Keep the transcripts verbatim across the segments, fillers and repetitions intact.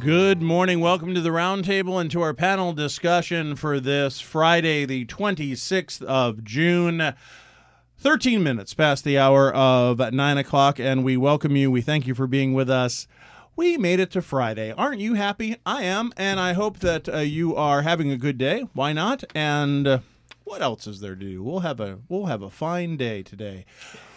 Good morning. Welcome to the Roundtable and to our panel discussion for this Friday, the twenty-sixth of June. thirteen minutes past the hour of nine o'clock, and we welcome you. We thank you for being with us. We made it to Friday. Aren't you happy? I am, and I hope that uh, you are having a good day. Why not? And uh, what else is there to do? We'll have a we'll have a fine day today.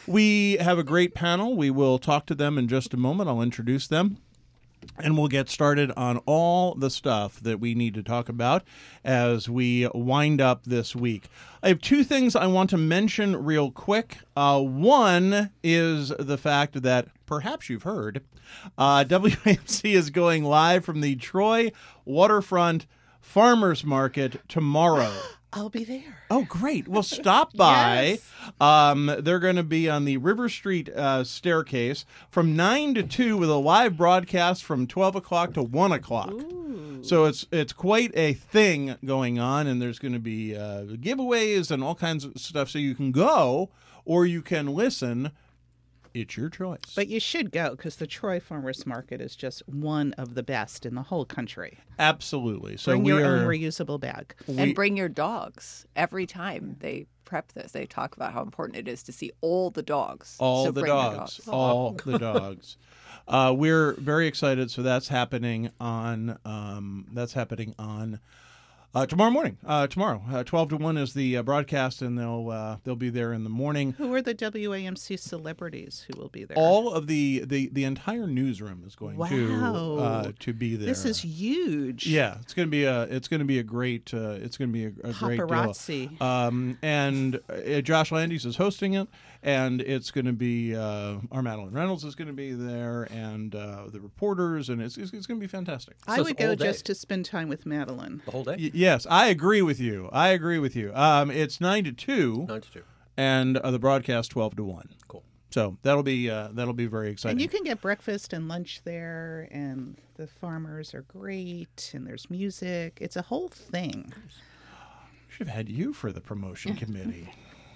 We have a great panel. We will talk to them in just a moment. I'll introduce them. And we'll get started on all the stuff that we need to talk about as we wind up this week. I have two things I want to mention real quick. Uh, one is the fact that perhaps you've heard, uh, W A M C is going live from the Troy Waterfront Farmers Market tomorrow. I'll be there. Oh, great. Well, stop by. Yes. Um, they're going to be on the River Street uh, staircase from nine to two with a live broadcast from twelve o'clock to one o'clock. Ooh. So it's it's quite a thing going on, and there's going to be uh, giveaways and all kinds of stuff. So you can go or you can listen. It's your choice. But you should go because the Troy Farmers Market is just one of the best in the whole country. Absolutely. So Bring we your are, own reusable bag. we- And bring your dogs. Every time they prep this, they talk about how important it is to see all the dogs. All So the bring your dogs. All the dogs. Uh, we're very excited. So that's happening on. Um, that's happening on uh, tomorrow morning. Uh, tomorrow, uh, twelve to one is the uh, broadcast, and they'll uh, they'll be there in the morning. Who are the W A M C celebrities who will be there? All of the the, the entire newsroom is going to Wow. uh, to be there. This is huge. Yeah, it's gonna be a it's gonna be a great uh, it's gonna be a, a great deal. Paparazzi. Um, and uh, Josh Landis is hosting it, and it's going to be uh, our Madeline Reynolds is going to be there, and uh, the reporters, and it's it's, it's going to be fantastic. I So would it's all go day. just to spend time with Madeline. The whole day? Y- yes, I agree with you. I agree with you. Um, it's nine to two, Nine to two. and uh, the broadcast twelve to one. Cool. So that'll be uh, that'll be very exciting. And you can get breakfast and lunch there, and the farmers are great, and there's music. It's a whole thing. Should have had you for the promotion committee.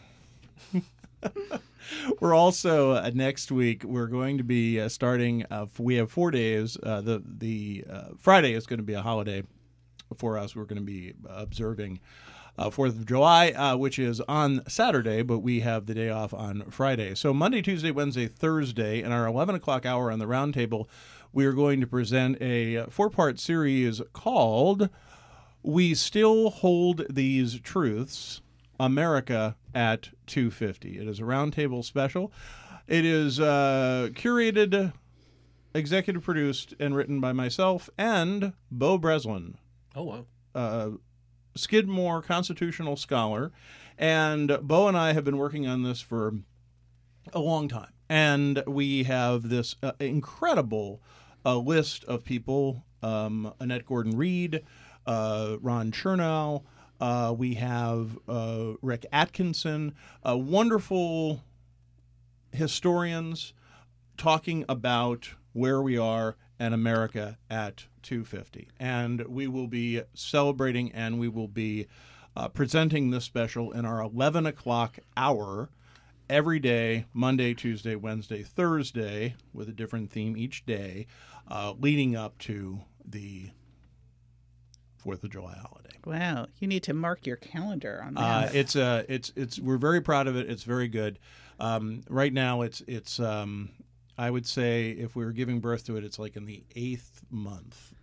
We're also uh, next week. We're going to be uh, starting. Uh, f- we have four days. Uh, the the uh, Friday is going to be a holiday for us. We're going to be observing uh, Fourth of July, uh, which is on Saturday, but we have the day off on Friday. So Monday, Tuesday, Wednesday, Thursday, in our eleven o'clock hour on the Roundtable, we are going to present a four-part series called "We Still Hold These Truths: America at two fifty. It is a roundtable special. It is uh, curated, executive produced, and written by myself and Bo Breslin, Oh, wow. uh, Skidmore constitutional scholar. And Bo and I have been working on this for a long time. And we have this uh, incredible uh, list of people, um, Annette Gordon-Reed, uh, Ron Chernow. Uh, we have uh, Rick Atkinson, uh, wonderful historians talking about where we are and America at two fifty. And we will be celebrating and we will be uh, presenting this special in our eleven o'clock hour every day, Monday, Tuesday, Wednesday, Thursday, with a different theme each day, uh, leading up to the Fourth of July holiday. Wow, you need to mark your calendar on Uh, that. it's uh, it's it's we're very proud of it. It's very good. Um, right now, it's it's um, I would say if we were giving birth to it, it's like in the eighth month.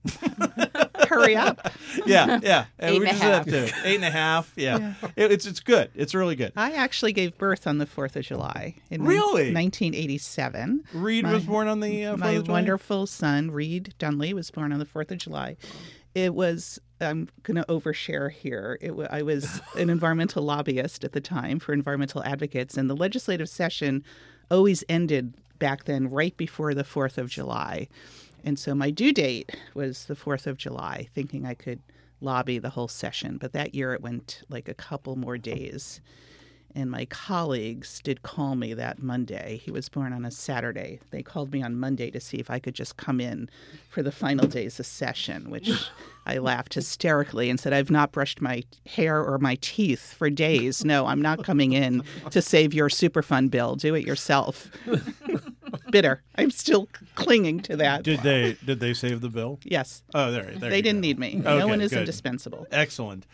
Hurry up. Yeah, yeah. Eight we and a just half. have to eight and a half. Yeah, It, it's it's good. It's really good. I actually gave birth on the fourth of July in Really? nineteen eighty-seven. Reed My- was born on the uh, My fourth of July? wonderful son, Reed Dunley, was born on the fourth of July. It was, I'm going to overshare here. It wa I was an environmental lobbyist at the time for environmental advocates, and the legislative session always ended back then right before the fourth of July. And so my due date was the fourth of July, thinking I could lobby the whole session. But that year it went like a couple more days. And my colleagues did call me that Monday. He was born on a Saturday. They called me on Monday to see if I could just come in for the final days of session, which I laughed hysterically and said, I've not brushed my hair or my teeth for days. No, I'm not coming in to save your Superfund bill. Do it yourself. bitter. I'm still clinging to that. Did they did they save the bill? Yes. Oh, there, there They you didn't go. need me. Okay, no one is good. indispensable. Excellent.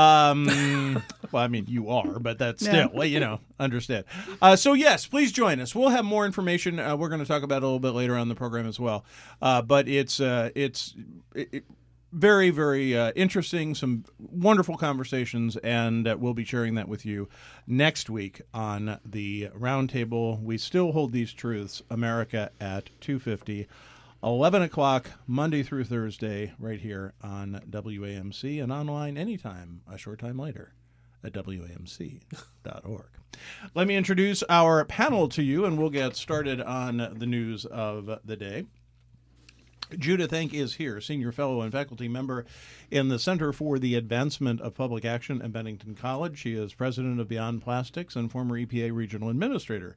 Um, well, I mean, you are, but that's Yeah. still, well, you know, understand. Uh, so, yes, please join us. We'll have more information. Uh, we're going to talk about it a little bit later on the program as well. Uh, but it's uh, it's it, it, very, very uh, interesting, some wonderful conversations, and uh, we'll be sharing that with you next week on the Roundtable. We still hold these truths, America at two fifty. eleven o'clock, Monday through Thursday, right here on W A M C and online anytime, a short time later, at W A M C dot org. Let me introduce our panel to you, and we'll get started on the news of the day. Judith Enck is here, Senior Fellow and Faculty Member in the Center for the Advancement of Public Action at Bennington College. She is President of Beyond Plastics and former E P A Regional Administrator.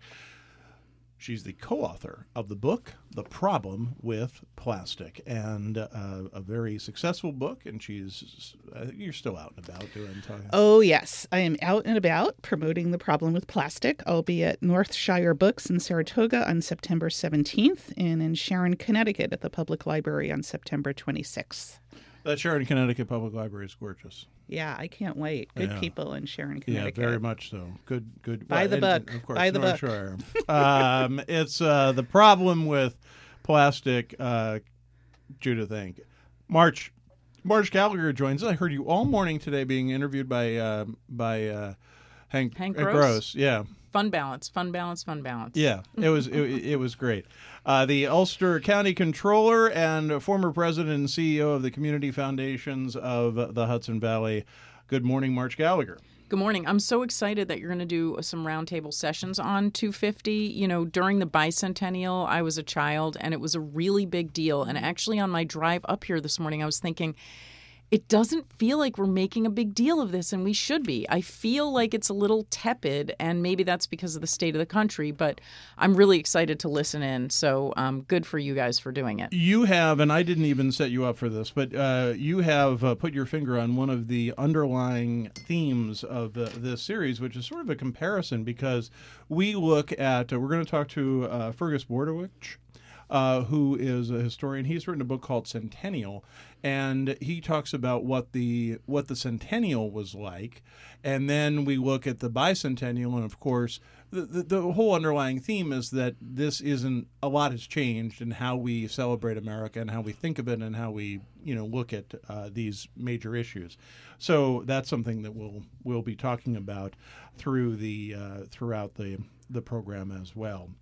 She's the co-author of the book, The Problem with Plastic, and uh, a very successful book, and she's, I think you're still out and about doing talking. Oh, yes. I am out and about promoting The Problem with Plastic. I'll be at Northshire Books in Saratoga on September seventeenth and in Sharon, Connecticut at the Public Library on September twenty-sixth. That Sharon, Connecticut Public Library is gorgeous. Yeah, I can't wait. Good Yeah. people in Sharon, Yeah, Connecticut. very much so. Good, good. Buy the and- book. and of course, Buy the North book. Shore. um, it's uh, The Problem with Plastic, uh, Judith Enck. March, March Gallagher joins us. I heard you all morning today being interviewed by uh, by uh, Hank, Hank uh, Gross? Yeah, Fun balance, fun balance, fun balance. yeah. It was it, it was great. Uh, the Ulster County Controller and former president and C E O of the Community Foundations of the Hudson Valley. Good morning, March Gallagher. Good morning. I'm so excited that you're going to do some roundtable sessions on two fifty. You know, during the bicentennial, I was a child, and it was a really big deal. And actually, on my drive up here this morning, I was thinking, it doesn't feel like we're making a big deal of this, and we should be. I feel like it's a little tepid, and maybe that's because of the state of the country, but I'm really excited to listen in, so um, good for you guys for doing it. You have, and I didn't even set you up for this, but uh, you have uh, put your finger on one of the underlying themes of uh, this series, which is sort of a comparison, because we look at, uh, we're going to talk to uh, Fergus Bordewich, Uh, who is a historian. He's written a book called Centennial, and he talks about what the what the centennial was like. And then we look at the bicentennial, and of course, the, the, the whole underlying theme is that this isn't, a lot has changed in how we celebrate America and how we think of it and how we, you know, look at uh, these major issues. So that's something that we'll we'll be talking about through the uh, throughout the the program as well.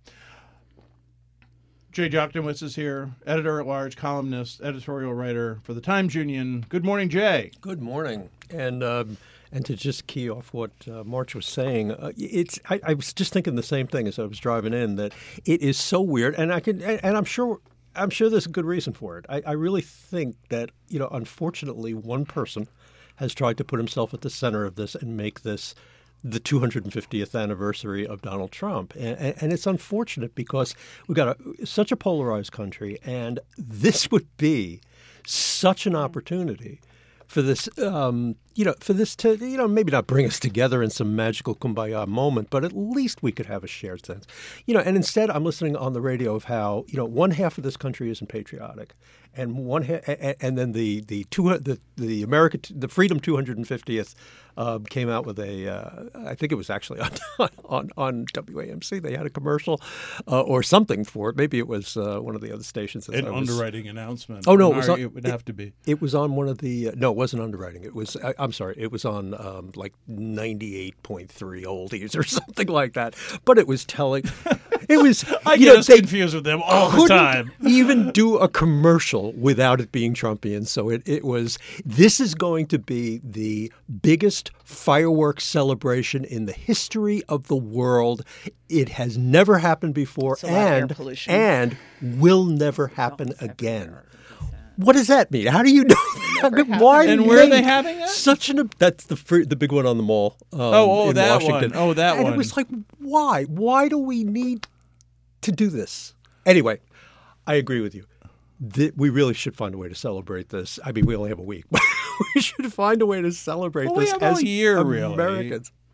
Jay Joktanwitz is here, editor-at-large, columnist, editorial writer for the Times Union. Good morning, Jay. Good morning. And um, and to just key off what uh, March was saying, uh, it's I, I was just thinking the same thing as I was driving in, that it is so weird, and I can and, and I'm sure I'm sure there's a good reason for it. I, I really think that, you know, unfortunately, one person has tried to put himself at the center of this and make this the two hundred fiftieth anniversary of Donald Trump. And, and, and it's unfortunate because we've got a, such a polarized country, and this would be such an opportunity for this, um, you know, for this to, you know, maybe not bring us together in some magical kumbaya moment, but at least we could have a shared sense. You know, and instead I'm listening on the radio of how, you know, one half of this country isn't patriotic, and one ha- and then the the two the the America the Freedom two hundred fiftieth uh, came out with a uh, I think it was actually on on on W A M C. They had a commercial uh, or something for it. Maybe it was uh, one of the other stations. An I was, underwriting announcement. Oh no, it was on, it would it, have to be. It was on one of the uh, no, it wasn't underwriting. It was I, I'm sorry, it was on um, like ninety-eight point three oldies or something like that. But it was telling. It was. I you get know, us they confused with them all the couldn't time. even do a commercial without it being Trumpian. So it, it was. This is going to be the biggest fireworks celebration in the history of the world. It has never happened before, It's a lot of air and pollution. and will never happen again. What does that mean? How do you know? Why? And make where are they having that? Such an. That's the free, the big one on the mall. Um, Oh, oh, in that Washington. one. Oh, that and one. it was like, why? Why do we need to do this? Anyway, I agree with you. Th- we really should find a way to celebrate this. I mean, we only have a week, but we should find a way to celebrate Well, we this have as a year, really. Americans.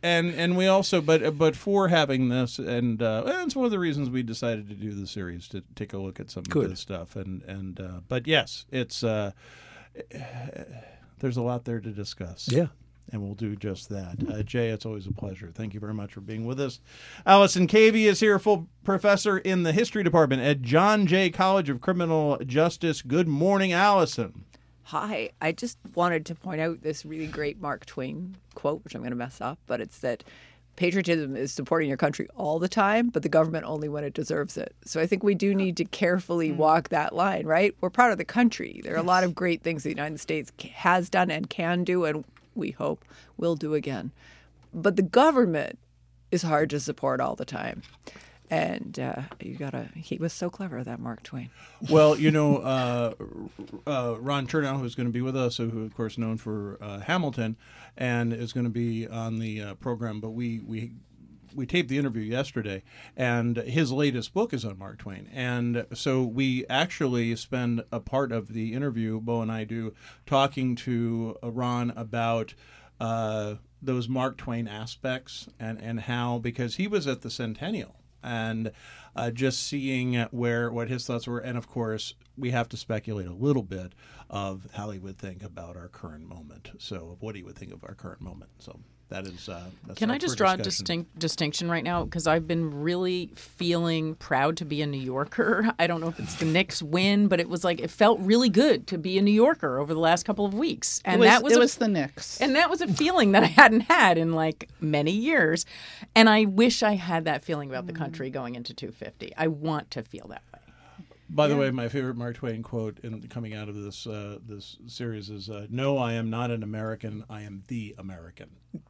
and and we also, but but for having this, and uh, it's one of the reasons we decided to do the series, to take a look at some Good. of this stuff, and and uh, but yes, it's uh, there's a lot there to discuss. Yeah. And we'll do just that. Uh, Jay, it's always a pleasure. Thank you very much for being with us. Allison Cavey is here, full professor in the history department at John Jay College of Criminal Justice. Good morning, Allison. Hi. I just wanted to point out this really great Mark Twain quote, which I'm going to mess up, but it's that patriotism is supporting your country all the time, but the government only when it deserves it. So I think we do need to carefully walk that line, right? We're proud of the country. There are a lot of great things the United States has done and can do, and we hope will do again. But the government is hard to support all the time. And uh, you gotta, he was so clever, that Mark Twain. Well, you know, uh, uh, Ron Chernow, who's going to be with us, who, of course, known for uh, Hamilton, and is going to be on the uh, program. But we, we we taped the interview yesterday, and his latest book is on Mark Twain. And so we actually spend a part of the interview, Bo and I do, talking to uh, Ron about uh, those Mark Twain aspects and, and how, because he was at the Centennial, and uh, just seeing where what his thoughts were. And, of course, we have to speculate a little bit of how he would think about our current moment. So of what he would think of our current moment. So that is uh, that's Can up I just for draw a discussion. distinct distinction right now? Because I've been really feeling proud to be a New Yorker. I don't know if it's the Knicks win, but it was like it felt really good to be a New Yorker over the last couple of weeks, and it was, that was it a, was the Knicks. and that was a feeling that I hadn't had in like many years, and I wish I had that feeling about the country going into two fifty. I want to feel that way. By the way, my favorite Mark Twain quote in coming out of this uh, this series is, uh, "No, I am not an American. I am the American."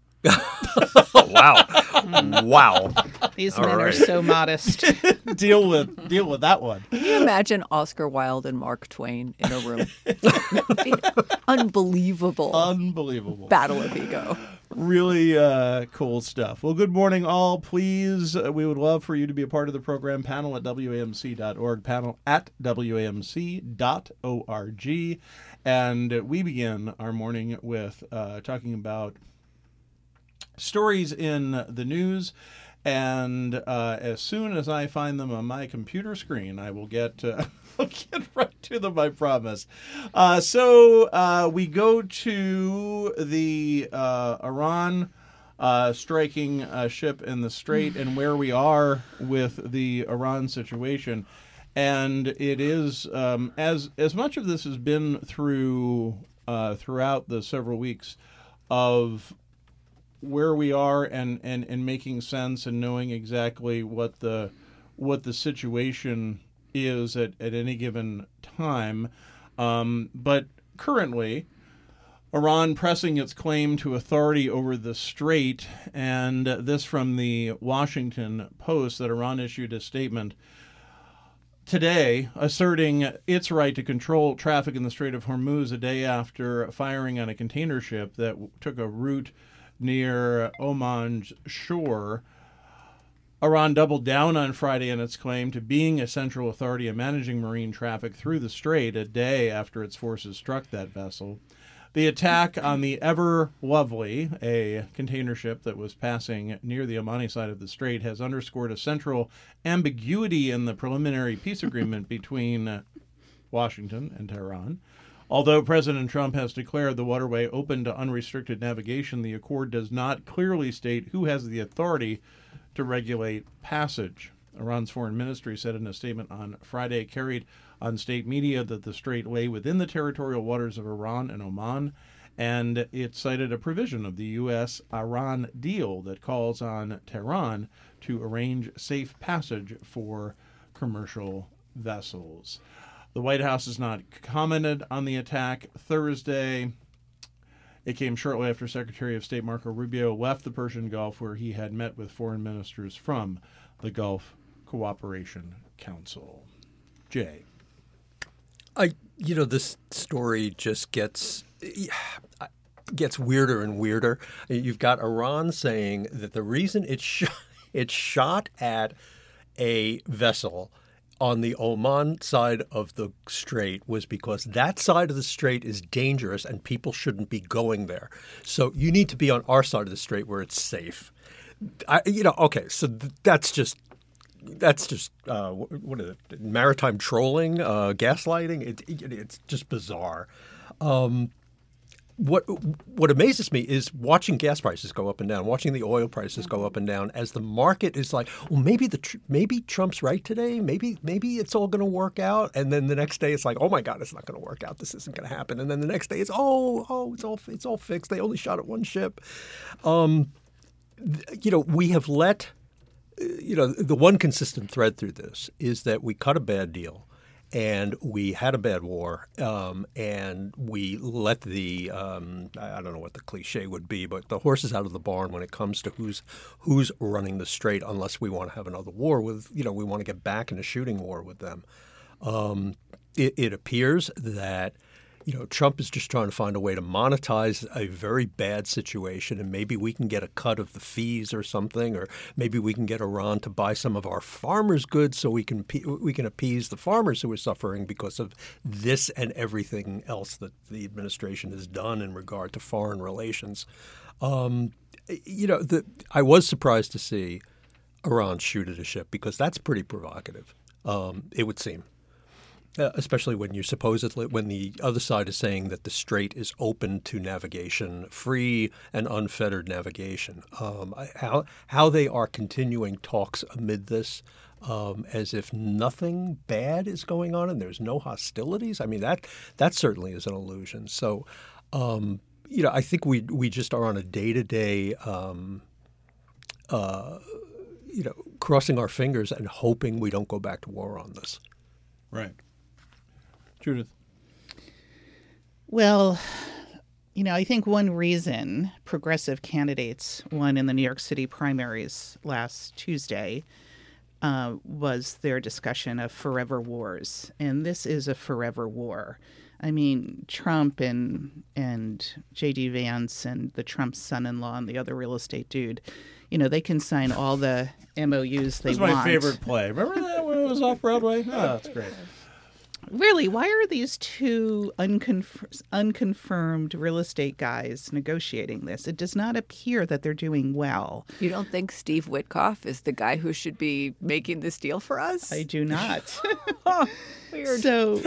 Wow. Wow. These All men are right. so modest. deal with deal with that one. Can you imagine Oscar Wilde and Mark Twain in a room? Unbelievable Unbelievable. battle of ego. Really uh, cool stuff. Well, good morning, all. Please, uh, we would love for you to be a part of the program. Panel at W A M C dot org, panel at W A M C dot org. And we begin our morning with uh, talking about stories in the news. And uh, as soon as I find them on my computer screen, I will get uh, I'll get right to them, I promise. Uh, so uh, we go to the uh, Iran uh, striking a ship in the Strait and where we are with the Iran situation. And it is, um, as as much of this has been through uh, throughout the several weeks of where we are and, and, and making sense and knowing exactly what the what the situation is at, at any given time. Um, but currently, Iran pressing its claim to authority over the Strait, and this from the Washington Post, that Iran issued a statement today asserting its right to control traffic in the Strait of Hormuz a day after firing on a container ship that took a route near Oman's shore. Iran doubled down on Friday on its claim to being a central authority in managing marine traffic through the strait a day after its forces struck that vessel. The attack on the Ever Lovely, a container ship that was passing near the Omani side of the strait, has underscored a central ambiguity in the preliminary peace agreement between Washington and Tehran. Although President Trump has declared the waterway open to unrestricted navigation, the accord does not clearly state who has the authority to regulate passage. Iran's foreign ministry said in a statement on Friday, carried on state media, that the strait lay within the territorial waters of Iran and Oman, and it cited a provision of the U S Iran deal that calls on Tehran to arrange safe passage for commercial vessels. The White House has not commented on the attack Thursday. It came shortly after Secretary of State Marco Rubio left the Persian Gulf, where he had met with foreign ministers from the Gulf Cooperation Council. Jay. I, you know, this story just gets gets weirder and weirder. You've got Iran saying that the reason it sh- it shot at a vessel on the Oman side of the strait was because that side of the strait is dangerous and people shouldn't be going there. So you need to be on our side of the strait where it's safe. I, you know, okay, so th- that's just that's just uh, what is it? Maritime trolling, uh, gaslighting. It, it, it's just bizarre. Um, What what amazes me is watching gas prices go up and down, watching the oil prices go up and down as the market is like, well, maybe the maybe Trump's right today, maybe maybe it's all going to work out, and then the next day it's like, oh my God, it's not going to work out, this isn't going to happen, and then the next day it's oh oh it's all it's all fixed, they only shot at one ship. Um, you know, we have let you know the one consistent thread through this is that we cut a bad deal. And we had a bad war, um, and we let the um, I don't know what the cliche would be, but the horses out of the barn when it comes to who's who's running the strait. Unless we want to have another war with, you know, we want to get back in a shooting war with them. Um, it, it appears that you know Trump is just trying to find a way to monetize a very bad situation, and maybe we can get a cut of the fees or something, or maybe we can get Iran to buy some of our farmers' goods so we can we can appease the farmers who are suffering because of this and everything else that the administration has done in regard to foreign relations. Um, you know, the, I was surprised to see Iran shoot at a ship because that's pretty provocative. Um, it would seem. Uh, especially when you supposedly when the other side is saying that the strait is open to navigation, free and unfettered navigation. Um, how how they are continuing talks amid this, um, as if nothing bad is going on and there's no hostilities. I mean that that certainly is an illusion. So, um, you know, I think we we just are on a day to day, you know, crossing our fingers and hoping we don't go back to war on this. Right. Judith. Well, you know, I think one reason progressive candidates won in the New York City primaries last Tuesday uh, was their discussion of forever wars. And this is a forever war. I mean, Trump and and J D. Vance and the Trump son-in-law and the other real estate dude, you know, they can sign all the M O Us they That's want. my favorite play. Remember that when it was off Broadway? Oh, that's great. Really, why are these two unconf- unconfirmed real estate guys negotiating this? It does not appear that they're doing well. You don't think Steve Witkoff is the guy who should be making this deal for us? I do not. Weird. So,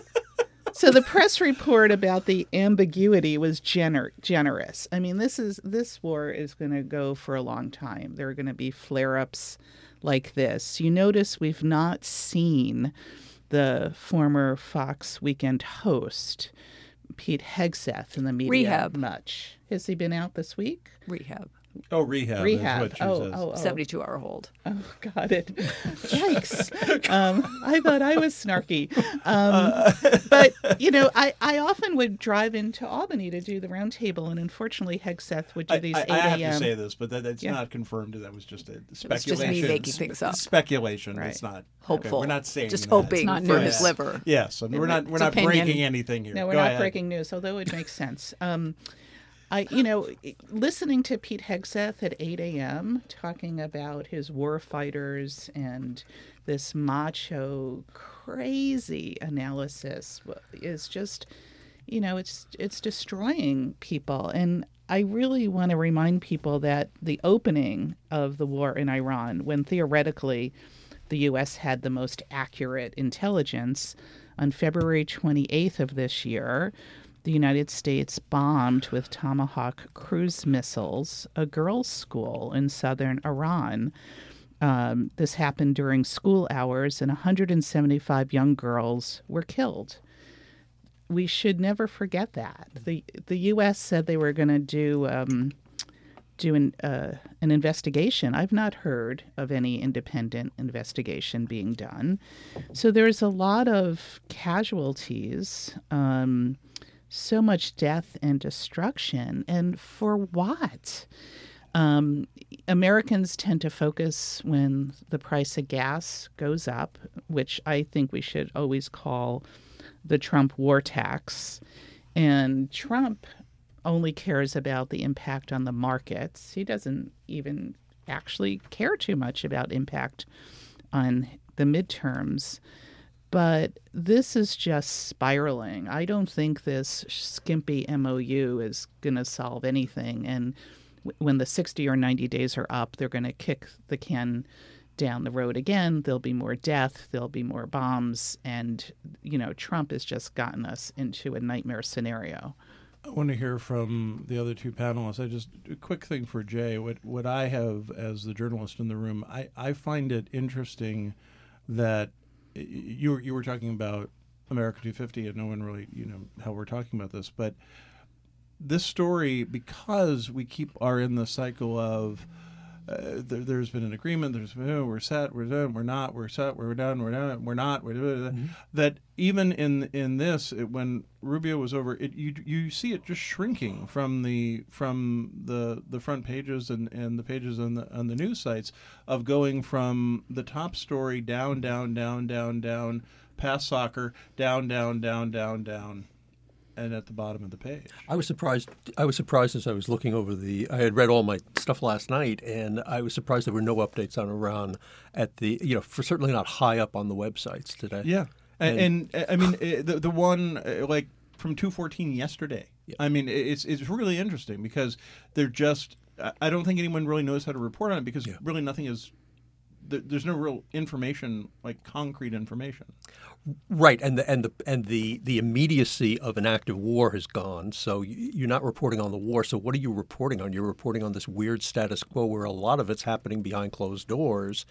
so the press report about the ambiguity was gener- generous. I mean, this is this war is going to go for a long time. There are going to be flare-ups like this. You notice we've not seen the former Fox Weekend host, Pete Hegseth, in the media Rehab. much. Has he been out this week? Rehab. Oh, rehab. Rehab. Is what she oh, says. oh, oh. seventy-two hour hold. Oh, got it. Yikes. um, I thought I was snarky. Um, but, you know, I, I often would drive into Albany to do the roundtable, and unfortunately Hegseth would do I, these I, eight I have a.m. to say this, but that, that's Yeah. not confirmed. That was just a just speculation. me making things up. Speculation. Right. It's not Hopeful. Okay, we're not saying Just that. hoping It's not for news. his liver. Yes, and we're not we're It's not opinion. breaking anything here. No, we're Go not ahead. breaking news, although it makes sense. Um, I, you know, listening to Pete Hegseth at eight a.m. talking about his war fighters and this macho, crazy analysis is just, you know, it's it's destroying people. And I really want to remind people that the opening of the war in Iran, when theoretically the U S had the most accurate intelligence, on February twenty-eighth of this year, the United States bombed with Tomahawk cruise missiles a girls' school in southern Iran. Um, this happened during school hours, and one hundred seventy-five young girls were killed. We should never forget that. The the U S said they were going to do um, do an, uh, an investigation. I've not heard of any independent investigation being done. So there's a lot of casualties. Um, So much death and destruction. And for what? Um, Americans tend to focus when the price of gas goes up, which I think we should always call the Trump war tax. And Trump only cares about the impact on the markets. He doesn't even actually care too much about impact on the midterms. But this is just spiraling. I don't think this skimpy M O U is going to solve anything. And w- when the sixty or ninety days are up, they're going to kick the can down the road again. There'll be more death. There'll be more bombs. And, you know, Trump has just gotten us into a nightmare scenario. I want to hear from the other two panelists. I just a quick thing for Jay. What what I have as the journalist in the room, I, I find it interesting that you you were talking about America two fifty, and no one really, you know, how we're talking about this, but this story, because we keep are in the cycle of uh, there, there's been an agreement, there's been, oh, we're set, we're done, we're not, we're set, we're done, we're done, we're not, we're mm-hmm. that even in in this, it, when Rubio was over, it you you see it just shrinking from the from the the front pages and, and the pages on the on the news sites of going from the top story down, down, down, down, down, past soccer, down, down, down, down, down. And at the bottom of the page. I was surprised. I was surprised as I was looking over the. I had read all my stuff last night, and I was surprised there were no updates on Iran at the. You know, for certainly not high up on the websites today. Yeah, and, and, and I mean the the one like from two fourteen yesterday. Yeah. I mean it's it's really interesting because they're just. I don't think anyone really knows how to report on it because yeah. really nothing is. There's no real information, like concrete information. Right, and the and the and the, the immediacy of an active war has gone. So you're not reporting on the war. So what are you reporting on? You're reporting on this weird status quo where a lot of it's happening behind closed doors,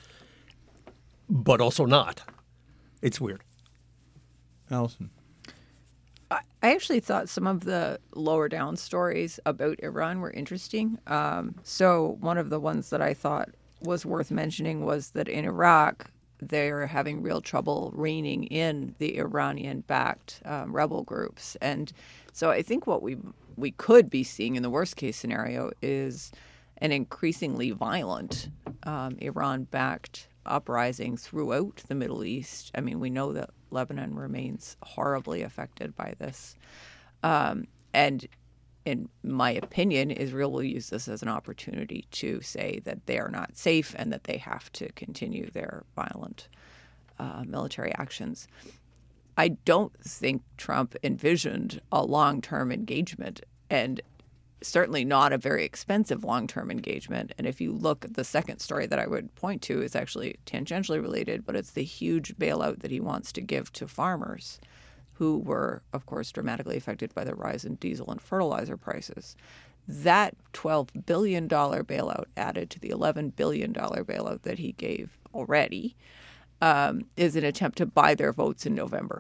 but also not. It's weird. Allison. I actually thought some of the lower down stories about Iran were interesting. Um, so one of the ones that I thought was worth mentioning was that in Iraq, they're having real trouble reining in the Iranian-backed um, rebel groups. And so I think what we we could be seeing in the worst-case scenario is an increasingly violent um, Iran-backed uprising throughout the Middle East. I mean, we know that Lebanon remains horribly affected by this. Um, and in my opinion, Israel will use this as an opportunity to say that they are not safe and that they have to continue their violent uh, military actions. I don't think Trump envisioned a long-term engagement, and certainly not a very expensive long-term engagement. And if you look at the second story that I would point to, is actually tangentially related, but it's the huge bailout that he wants to give to farmers, who were, of course, dramatically affected by the rise in diesel and fertilizer prices. That twelve billion dollars bailout added to the eleven billion dollars bailout that he gave already um, is an attempt to buy their votes in November.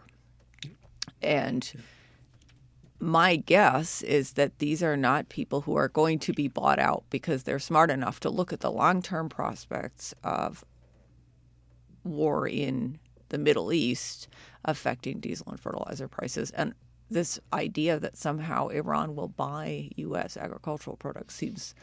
And my guess is that these are not people who are going to be bought out because they're smart enough to look at the long-term prospects of war in the Middle East affecting diesel and fertilizer prices. And this idea that somehow Iran will buy U S agricultural products seems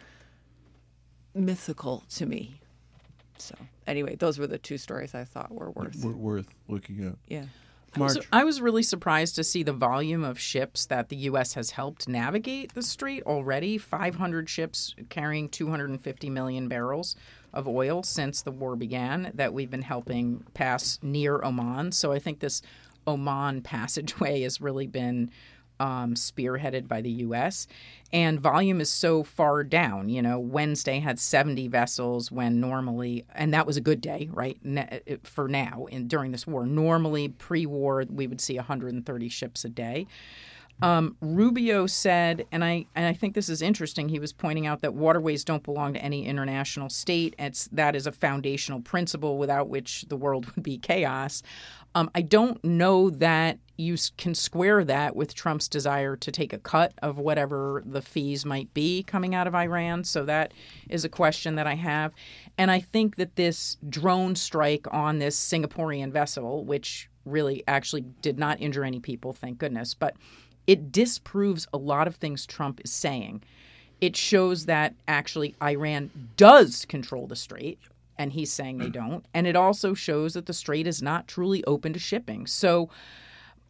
mythical to me. So anyway, those were the two stories I thought were worth were worth looking at. Yeah. I was, I was really surprised to see the volume of ships that the U S has helped navigate the strait already. five hundred ships carrying two hundred fifty million barrels of oil since the war began that we've been helping pass near Oman. So I think this Oman passageway has really been um, spearheaded by the U S. And volume is so far down. You know, Wednesday had seventy vessels when normally, and that was a good day, right, for now in, during this war. Normally, pre-war, we would see one hundred thirty ships a day. Um, Rubio said, and I and I think this is interesting, he was pointing out that waterways don't belong to any international state. It's, that is a foundational principle without which the world would be chaos. Um, I don't know that you can square that with Trump's desire to take a cut of whatever the fees might be coming out of Iran. So that is a question that I have. And I think that this drone strike on this Singaporean vessel, which really actually did not injure any people, thank goodness, but it disproves a lot of things Trump is saying. It shows that actually Iran does control the strait, and he's saying they don't. And it also shows that the strait is not truly open to shipping. So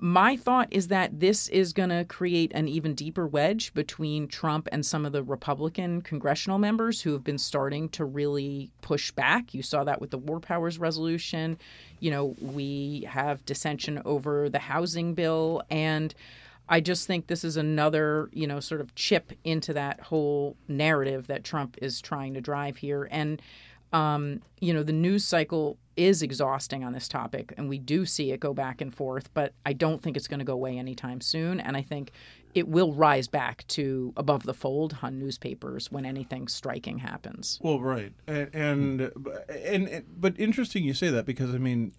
My thought is that this is going to create an even deeper wedge between Trump and some of the Republican congressional members who have been starting to really push back. You saw that with the War Powers Resolution. You know, we have dissension over the housing bill. And I just think this is another, you know, sort of chip into that whole narrative that Trump is trying to drive here. And, um, you know, the news cycle is exhausting on this topic, and we do see it go back and forth, but I don't think it's going to go away anytime soon. And I think it will rise back to above the fold on newspapers when anything striking happens. Well, right. And, and, and, and but interesting you say that, because, I mean,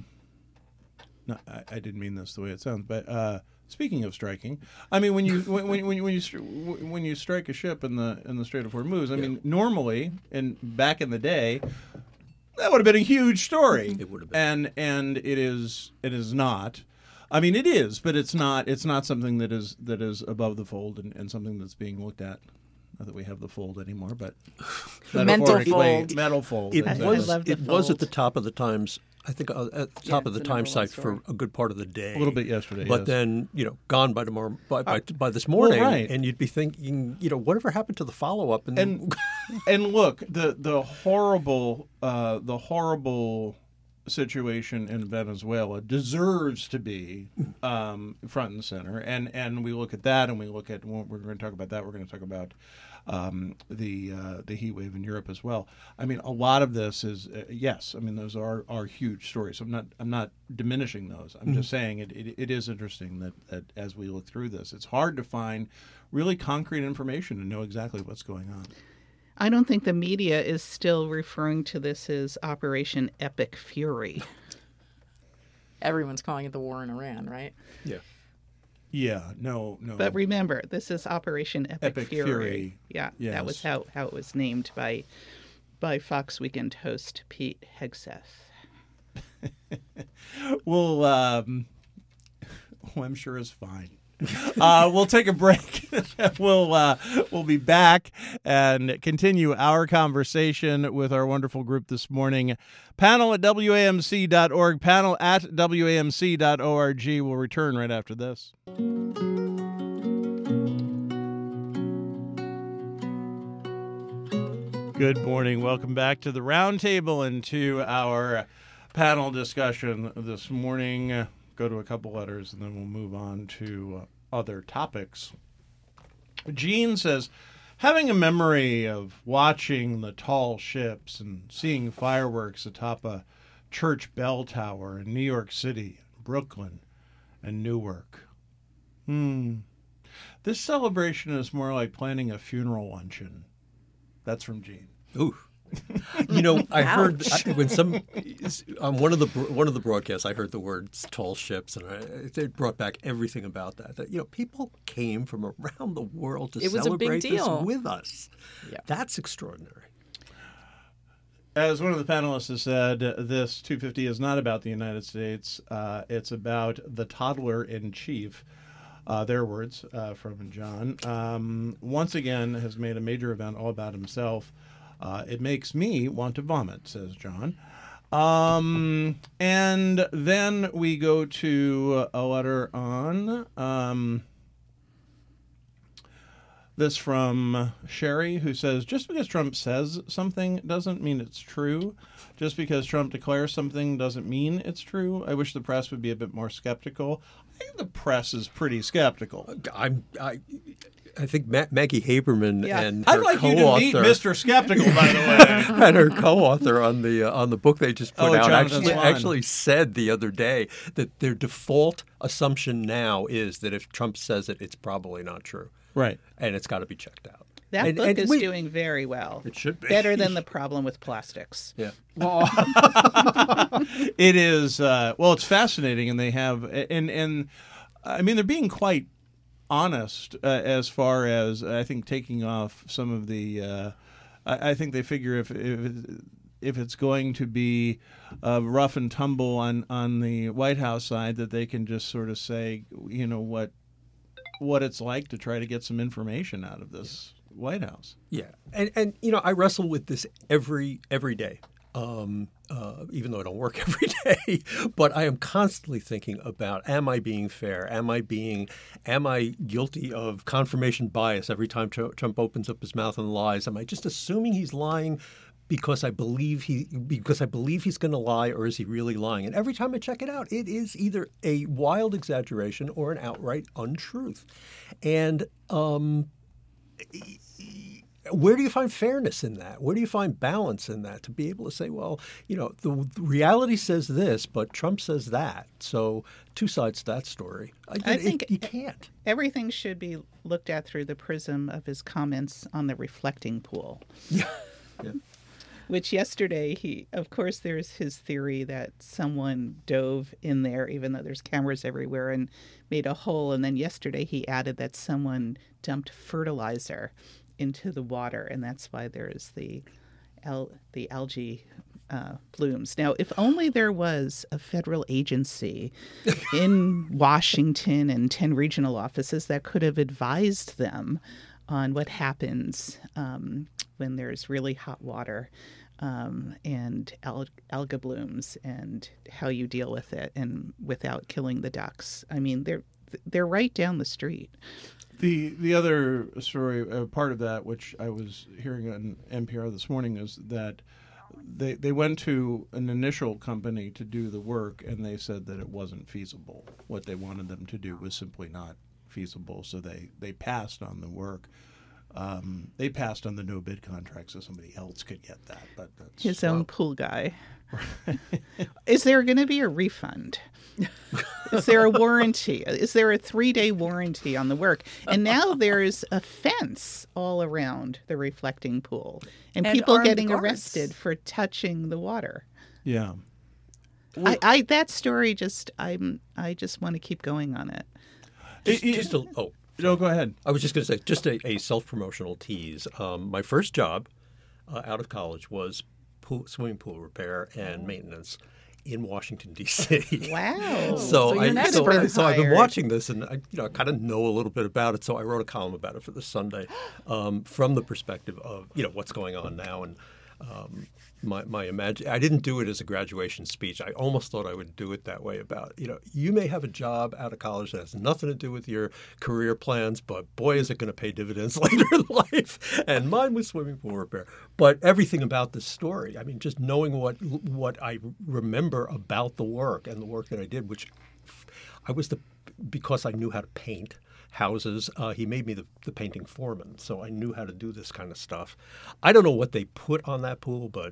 no, I, I didn't mean this the way it sounds, but uh, speaking of striking, I mean, when you when when when you when you, stri- when you strike a ship in the in the Strait of Hormuz, I yeah. mean, normally, and back in the day, that would have been a huge story. It would have been. And and it is it is not. I mean, it is, but it's not. It's not something that is that is above the fold and, and something that's being looked at. Not that we have the fold anymore, but mental fold. Metal fold. It exactly. was. love the It was at fold. the top of the Times. I think uh, at the top Yeah, of the it's the number Times one site story. for a good part of the day. A little bit yesterday, but yes. then you know, gone by tomorrow by by, by this morning, right. and you'd be thinking, you know, whatever happened to the follow up? And, And and look, the the horrible uh, the horrible situation in Venezuela deserves to be um, front and center. And and we look at that, and we look at well, we're going to talk about that. We're going to talk about um, the uh, the heat wave in Europe as well. I mean, a lot of this is uh, yes. I mean, those are, are huge stories. I'm not I'm not diminishing those. I'm just saying it, it it is interesting that, that as we look through this, it's hard to find really concrete information and know exactly what's going on. I don't think the media is still referring to this as Operation Epic Fury. Everyone's calling it the war in Iran, right? yeah. Yeah, no, no. But remember, this is Operation Epic, Epic Fury. Fury. Yeah, Yes. that was how, how it was named by by Fox Weekend host Pete Hegseth. Well, um, well, I'm sure is fine. Uh, we'll take a break. we'll uh, we'll be back and continue our conversation with our wonderful group this morning. Panel at W A M C dot org, panel at W A M C dot org. We'll return right after this. Good morning. Welcome back to the Roundtable and to our panel discussion this morning. Go to a couple letters and then we'll move on to uh, other topics. Gene says, having a memory of watching the tall ships and seeing fireworks atop a church bell tower in New York City, Brooklyn, and Newark. Hmm. This celebration is more like planning a funeral luncheon. That's from Gene. Ooh. You know, I heard I, when some on one of the one of the broadcasts, I heard the words "tall ships," and I, it brought back everything about that. That you know, people came from around the world to It was a big celebrate this deal. with us. Yeah. That's extraordinary. As one of the panelists has said, this two fifty is not about the United States. Uh, it's about the toddler in chief. Uh, their words uh, from John. Um, once again, has made a major event all about himself. Uh, it makes me want to vomit, says John. Um, and then we go to a letter on um, this from Sherry, who says, just because Trump says something doesn't mean it's true. Just because Trump declares something doesn't mean it's true. I wish the press would be a bit more skeptical. I think the press is pretty skeptical. I'm. I, I think Ma- Maggie Haberman Yeah. and her I'd like you co-author to meet Mister Skeptical, by the way. and her co-author on the uh, on the book they just put Oh, out Jonathan actually Swan. actually said the other day that their default assumption now is that if Trump says it, it's probably not true, Right. and it's got to be checked out. That And- book and is we- doing very well. It should be Better than The Problem with Plastics. Yeah. It is, uh, well, it's fascinating, and they have, and, and I mean, they're being quite honest uh, as far as, I think, taking off some of the, uh, I, I think they figure if, if, it- if it's going to be uh, rough and tumble on, on the White House side, that they can just sort of say, you know, what, what it's like to try to get some information out of this White House. Yeah, and and you know I wrestle with this every every day. Um, uh, even though I don't work every day, but I am constantly thinking about, am I being fair? Am I being, am I guilty of confirmation bias every time Tr- Trump opens up his mouth and lies? Am I just assuming he's lying because I believe he, because I believe he's going to lie, or is he really lying? And every time I check it out, it is either a wild exaggeration or an outright untruth. And, um, where do you find fairness in that? Where do you find balance in that to be able to say, well, you know, the, the reality says this, but Trump says that. So two sides to that story. I, I it, think it, you can't. Everything should be looked at through the prism of his comments on the reflecting pool. Yeah. yeah. Which yesterday, he, of course, there's his theory that someone dove in there, even though there's cameras everywhere, and made a hole. And then yesterday he added that someone dumped fertilizer into the water, and that's why there's the al- the algae uh, blooms. Now, if only there was a federal agency in Washington and ten regional offices that could have advised them on what happens um, when there's really hot water um, and al- alga blooms, and how you deal with it, and without killing the ducks. I mean, they're they're right down the street. The the other story, uh, part of that, which I was hearing on N P R this morning, is that they they went to an initial company to do the work, and they said that it wasn't feasible. What they wanted them to do was simply not feasible, so they, they passed on the work. Um, they passed on the no bid contract, so somebody else could get that. But that's, His well, own pool guy. Is there going to be a refund? Is there a warranty? Is there a three-day warranty on the work? And now there's a fence all around the reflecting pool, and, And people armed getting guards. arrested for touching the water. Yeah. I, I that story just I'm I just want to keep going on it. Just, It- it- just a, oh, No, go ahead. I was just going to say, just a, a self-promotional tease. Um, my first job uh, out of college was pool, swimming pool repair and maintenance in Washington, D C Wow. So, So you're I, an so, expert. so I've been Hired. watching this, and I, you know, I kind of know a little bit about it. So I wrote a column about it for the Sunday, um, from the perspective of, you know, what's going on now, and um, my my imagine. I didn't do it as a graduation speech. I almost thought I would do it that way. About, you know, you may have a job out of college that has nothing to do with your career plans, but boy, is it going to pay dividends later in life. And mine was swimming pool repair. But everything about this story, I mean, just knowing what what I remember about the work and the work that I did, which I was the because I knew how to paint houses. Uh, he made me the, the painting foreman, so I knew how to do this kind of stuff. I don't know what they put on that pool, but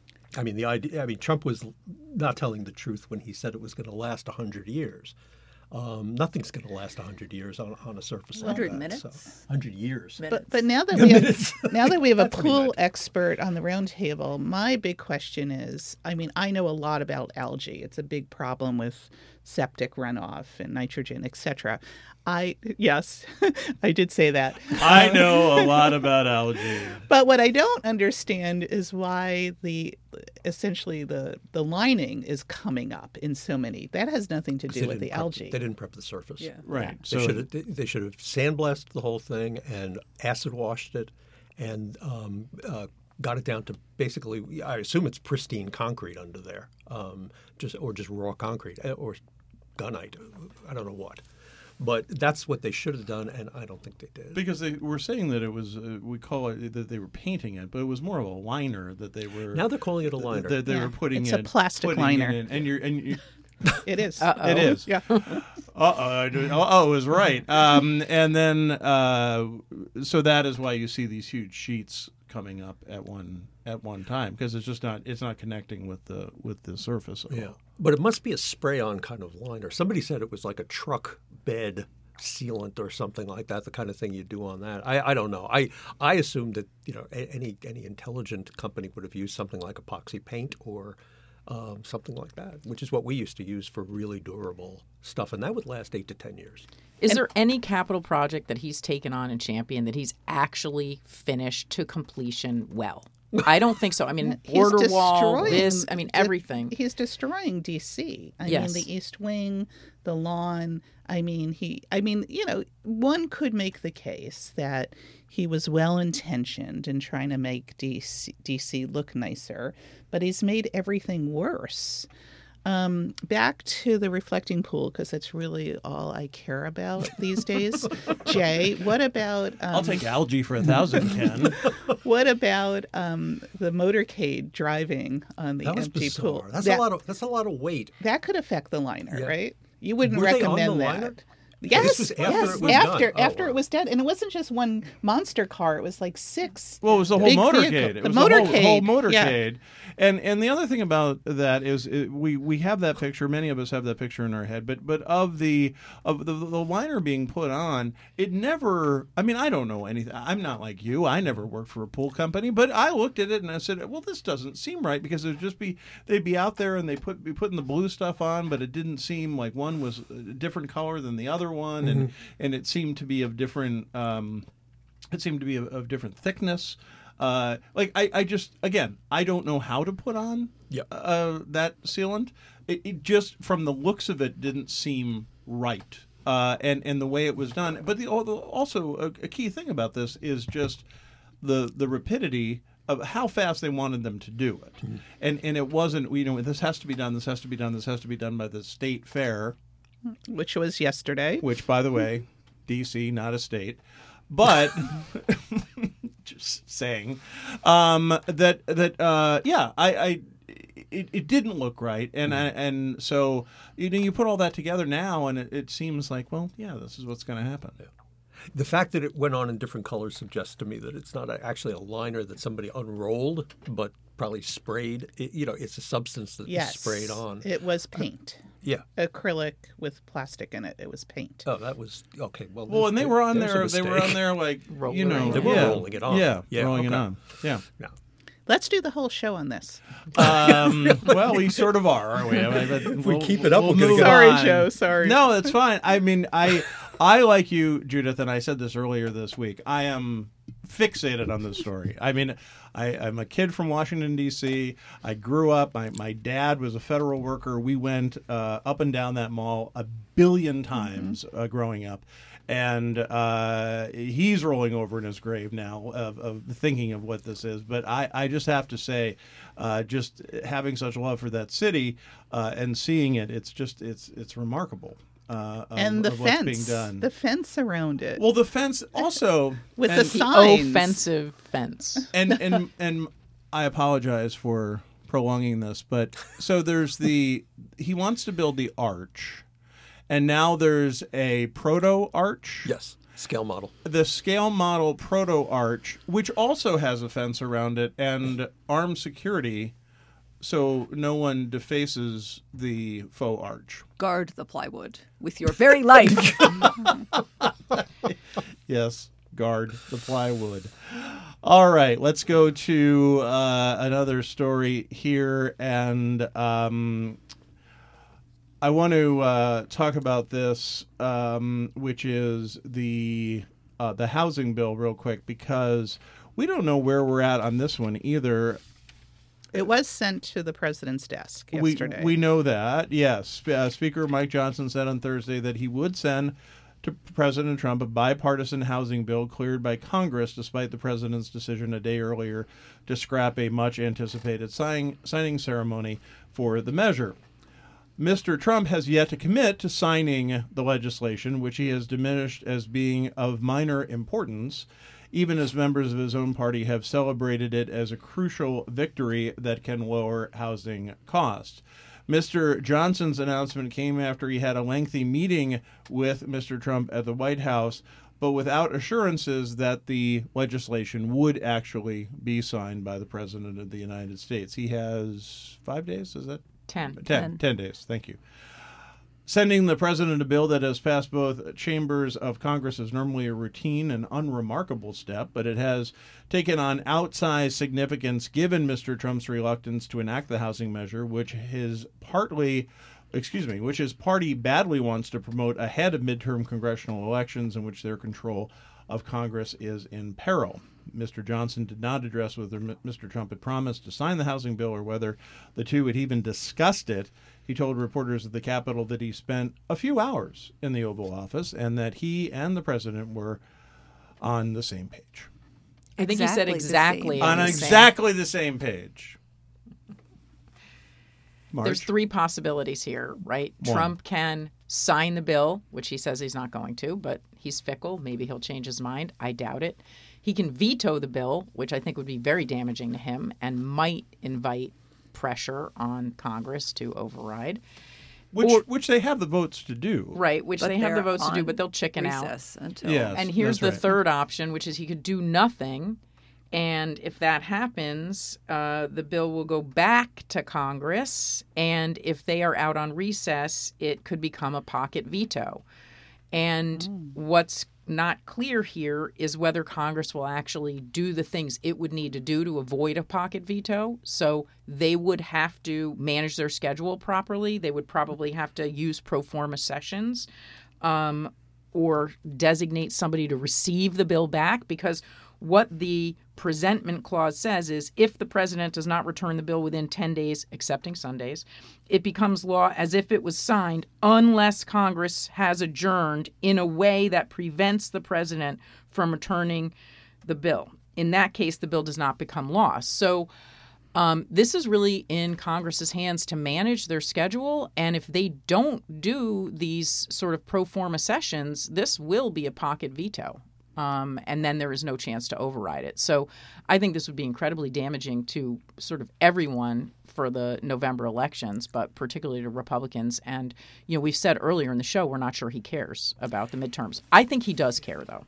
I mean, the idea. I mean, Trump was not telling the truth when he said it was going to last a hundred years. Um, nothing's going to last a hundred years on, on a surface like hundred that. minutes? So, hundred years. Minutes. But but now that Yeah, we have minutes. now that we have a That's what he pool meant. expert on the round table, my big question is, I mean, I know a lot about algae. It's a big problem with septic runoff and nitrogen, et cetera. I yes, I did say that. I know a lot about algae. But what I don't understand is why the essentially the the lining is coming up in so many. That has nothing to do They with the didn't prep- algae. They didn't prep the surface. Yeah. Right. They So should have they, they should have sandblasted the whole thing and acid washed it, and um, uh, got it down to basically. I assume it's pristine concrete under there, um, just or just raw concrete uh, or gunite. I don't know what, but that's what they should have done, and I don't think they did. because they were saying that it was, uh, we call it that they were painting it, but it was more of a liner that they were. Now they're calling it a liner. That they Yeah. were putting It's a in plastic putting liner. it in, and you're and you. It is. Uh-oh. It is. Yeah. Uh oh, oh, it was right. Um, and then, uh, so that is why you see these huge sheets coming up at one at one time, because it's just not it's not connecting with the with the surface. At Yeah, all. but it must be a spray-on kind of liner. Somebody said it was like a truck bed sealant or something like that, the kind of thing you do on that. I, I don't know. I I assumed that, you know, a- any any intelligent company would have used something like epoxy paint or um, something like that, which is what we used to use for really durable stuff, and that would last eight to ten years. Is there any capital project that he's taken on and championed that he's actually finished to completion well? I don't think so. I mean, He's border wall, destroying this, I mean, the- everything. He's destroying D C. I Yes. mean, the East Wing, the lawn. I mean, he. I mean, you know, one could make the case that he was well intentioned in trying to make D C, D C look nicer, but he's made everything worse. Um, back to the reflecting pool, because that's really all I care about these days. Jay, what about? Um, I'll take algae for a thousand, Ken. What about um, the motorcade driving on the That was empty bizarre. pool? That's that, a lot of that's a lot of weight. that could affect the liner, Yeah. right? You wouldn't Were they on recommend the that. liner? Yes, This was after yes, it was after done. Oh, after wow. it was done, and it wasn't just one monster car; it was like six. Well, it was the whole big motorcade. vehicle- It the was the whole, motorcade, whole yeah. motorcade. And and the other thing about that is it, we we have that picture. Many of us have that picture in our head. But but of the of the, the liner being put on, it never. I mean, I don't know anything. I'm not like you. I never worked for a pool company. But I looked at it and I said, well, this doesn't seem right, because it'd just be they'd be out there and they put be putting the blue stuff on, but it didn't seem like one was a different color than the other one, and Mm-hmm. and it seemed to be of different. Um, it seemed to be of, of different thickness. Uh, like I, I just again, I don't know how to put on Yep. uh, that sealant. It, it just from the looks of it didn't seem right, uh, and and the way it was done. But the also a, a key thing about this is just the the rapidity of how fast they wanted them to do it, Mm-hmm. and and it wasn't. You know, this has to be done. This has to be done. This has to be done by the state fair. Which was yesterday. Which, by the way, D C, not a state. But just saying um, that that uh, yeah, I, I it, it didn't look right, and I, and so you know you put all that together now, and it, it seems like, well, yeah, this is what's going to happen. The fact that it went on in different colors suggests to me that it's not a, actually a liner that somebody unrolled, but probably sprayed. It, you know, it's a substance that Yes, was sprayed on. It was paint, Yeah. acrylic with plastic in it. It was paint. Oh, that was okay. Well, Well, and they there- were on there's a there. They were mistake. on there like Rolling you know it. They were yeah, rolling it on. Yeah, Yeah, rolling it okay. on. Yeah. No. Let's do the whole show on this. Um, well, we sort of are, aren't we? I mean, If we keep it up, we're gonna move get- Sorry, on. Joe, sorry. No, that's fine. I mean, I, I like you, Judith, and I said this earlier this week. I am fixated on this story. I mean, I, I'm a kid from Washington, D C. I grew up. My, my dad was a federal worker. We went uh, up and down that mall a billion times uh, growing up. And uh, he's rolling over in his grave now of, of thinking of what this is. But I, I just have to say, uh, just having such love for that city uh, and seeing it, it's just it's it's remarkable. Uh, of, and the of what's fence, being done. the fence around it. Well, the fence also With and, the signs. Offensive fence. and and and I apologize for prolonging this, but so there's the he wants to build the arch, and now there's a proto arch. Yes. Scale model. The scale model proto arch, which also has a fence around it and armed security, so no one defaces the faux arch. Guard the plywood with your very life. Yes, guard the plywood. All right, let's go to uh, another story here, and um, I want to uh, talk about this, um, which is the uh, the housing bill, real quick, because we don't know where we're at on this one either. It was sent to the president's desk We yesterday. we know that, yes. Uh, Speaker Mike Johnson said on Thursday that he would send to President Trump a bipartisan housing bill cleared by Congress, despite the president's decision a day earlier to scrap a much-anticipated sign, signing ceremony for the measure. Mister Trump has yet to commit to signing the legislation, which he has diminished as being of minor importance, even as members of his own party have celebrated it as a crucial victory that can lower housing costs. Mister Johnson's announcement came after he had a lengthy meeting with Mister Trump at the White House, but without assurances that the legislation would actually be signed by the President of the United States. He has five days, is that? Ten. Ten. Ten. Ten days, thank you. Sending the president a bill that has passed both chambers of Congress is normally a routine and unremarkable step, but it has taken on outsized significance given Mister Trump's reluctance to enact the housing measure, which his partly, excuse me, which his party badly wants to promote ahead of midterm congressional elections in which their control of Congress is in peril. Mister Johnson did not address whether Mister Trump had promised to sign the housing bill or whether the two had even discussed it. He told reporters at the Capitol that he spent a few hours in the Oval Office and that he and the president were on the same page. I think he said Exactly exactly the same. On the same. exactly the same page. Marge? There's three possibilities here, right? One. Trump can sign the bill, which he says he's not going to, but he's fickle. Maybe he'll change his mind. I doubt it. He can veto the bill, which I think would be very damaging to him and might invite pressure on Congress to override. Which, or- which they have the votes to do. Right, which But they have the they're votes to do, on but they'll chicken out. recess until Yes, And here's the that's right. third option, which is he could do nothing. And if that happens, uh, the bill will go back to Congress. And if they are out on recess, it could become a pocket veto. And what's not clear here is whether Congress will actually do the things it would need to do to avoid a pocket veto. So they would have to manage their schedule properly. They would probably have to use pro forma sessions. Um, or designate somebody to receive the bill back, because what the presentment clause says is if the president does not return the bill within ten days, excepting Sundays, it becomes law as if it was signed unless Congress has adjourned in a way that prevents the president from returning the bill. In that case, the bill does not become law. So Um, this is really in Congress's hands to manage their schedule. And if they don't do these sort of pro forma sessions, this will be a pocket veto. Um, and then there is no chance to override it. So I think this would be incredibly damaging to sort of everyone for the November elections, but particularly to Republicans. And, you know, we've said earlier in the show, we're not sure he cares about the midterms. I think he does care, though.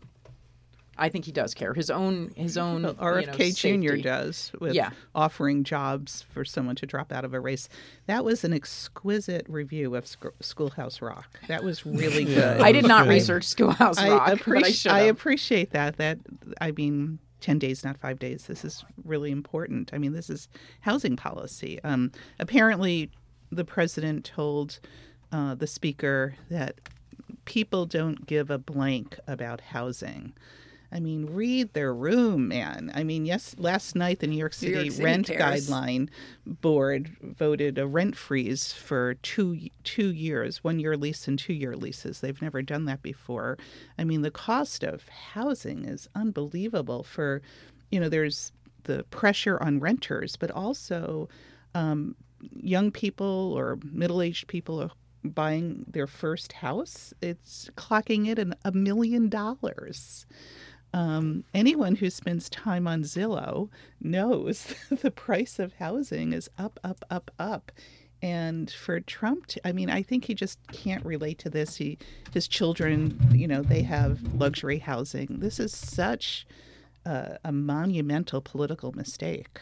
I think he does care. His own, his own. Well, R F K you know, Junior safety. does with Yeah. offering jobs for someone to drop out of a race. That was an exquisite review of Sc- Schoolhouse Rock. That was really good. I did not Good. research Schoolhouse I, Rock, but I appreci- should I have. appreciate that. That I mean, ten days, not five days. This is really important. I mean, this is housing policy. Um, apparently, the president told uh, the speaker that people don't give a blank about housing. I mean, read their room, man. I mean, yes, last night the New York City, York City Rent cares. Guideline Board voted a rent freeze for two two years, one year lease and two year leases. They've never done that before. I mean, the cost of housing is unbelievable. For, you know, there's the pressure on renters, but also um, young people or middle aged people are buying their first house. It's clocking it in a million dollars. Um, anyone who spends time on Zillow knows the price of housing is up, up, up, up. And for Trump, to, I mean, I think he just can't relate to this. He, his children, you know, they have luxury housing. This is such a, a monumental political mistake.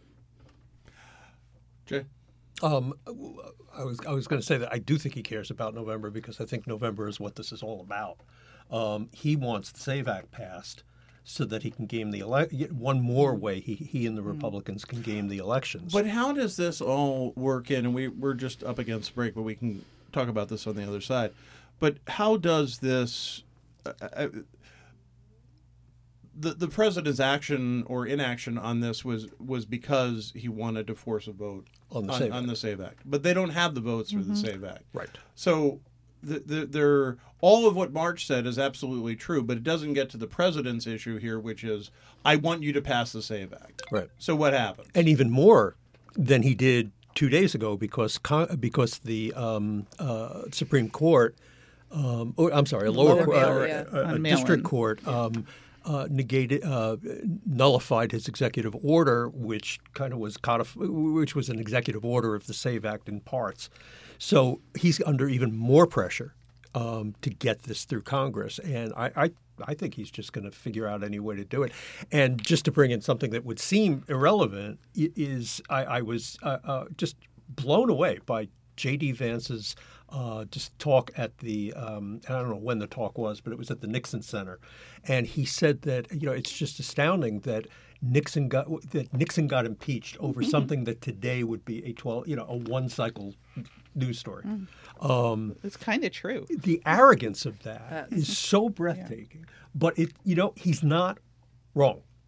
Jay? Um, I was I was going to say that I do think he cares about November because I think November is what this is all about. Um, he wants the SAVE Act passed so that he can game the ele- one more way he he and the Republicans can game the elections. But how does this all work in? And we, we're just up against break, but we can talk about this on the other side. But how does this... Uh, uh, the the president's action or inaction on this was, was because he wanted to force a vote On the on, SAVE on Act. the SAVE Act. But they don't have the votes for the SAVE Act. Right. So the, the, they're, all of what March said is absolutely true, but it doesn't get to the president's issue here, which is, I want you to pass the SAVE Act. Right. So what happens? And even more than he did two days ago because con- because the um, uh, Supreme Court, um, or I'm sorry, a lower, Lower court, bail, uh, yeah. a- a On mail-in. district court um, uh, negated, uh, nullified his executive order, which kind of was codif- which was an executive order of the SAVE Act in parts. So he's under even more pressure um, to get this through Congress, and I. I I think he's just going to figure out any way to do it. And just to bring in something that would seem irrelevant i- is I, I was uh, uh, just blown away by J D. Vance's uh, just talk at the um, I don't know when the talk was, but it was at the Nixon Center, and he said that you know it's just astounding that Nixon got that Nixon got impeached over something that today would be a twelve you know a one cycle news story. Um, It's kind of true. the arrogance of that That's- is so breathtaking. But it, you know, he's not wrong.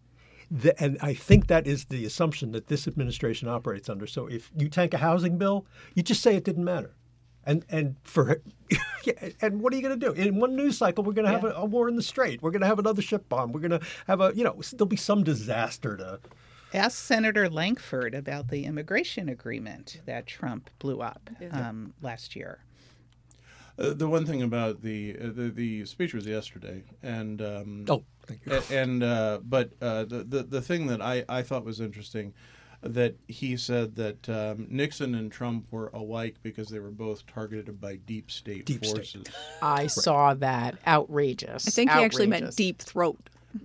the, and I think that is the assumption that this administration operates under. So if you tank a housing bill, you just say it didn't matter. And and for and what are you going to do? In one news cycle, we're going to have Yeah. a, a war in the Strait. We're going to have another ship bomb. We're going to have a, you know, there'll be some disaster to. Ask Senator Lankford about the immigration agreement that Trump blew up um, last year. Uh, the one thing about the uh, the, the speech was yesterday, and um, Oh, thank you. a- and uh, but uh, the, the the thing that I, I thought was interesting, that he said that um, Nixon and Trump were alike because they were both targeted by deep state Deep state. forces. I saw that. Outrageous. I think he actually meant Outrageous. deep throat.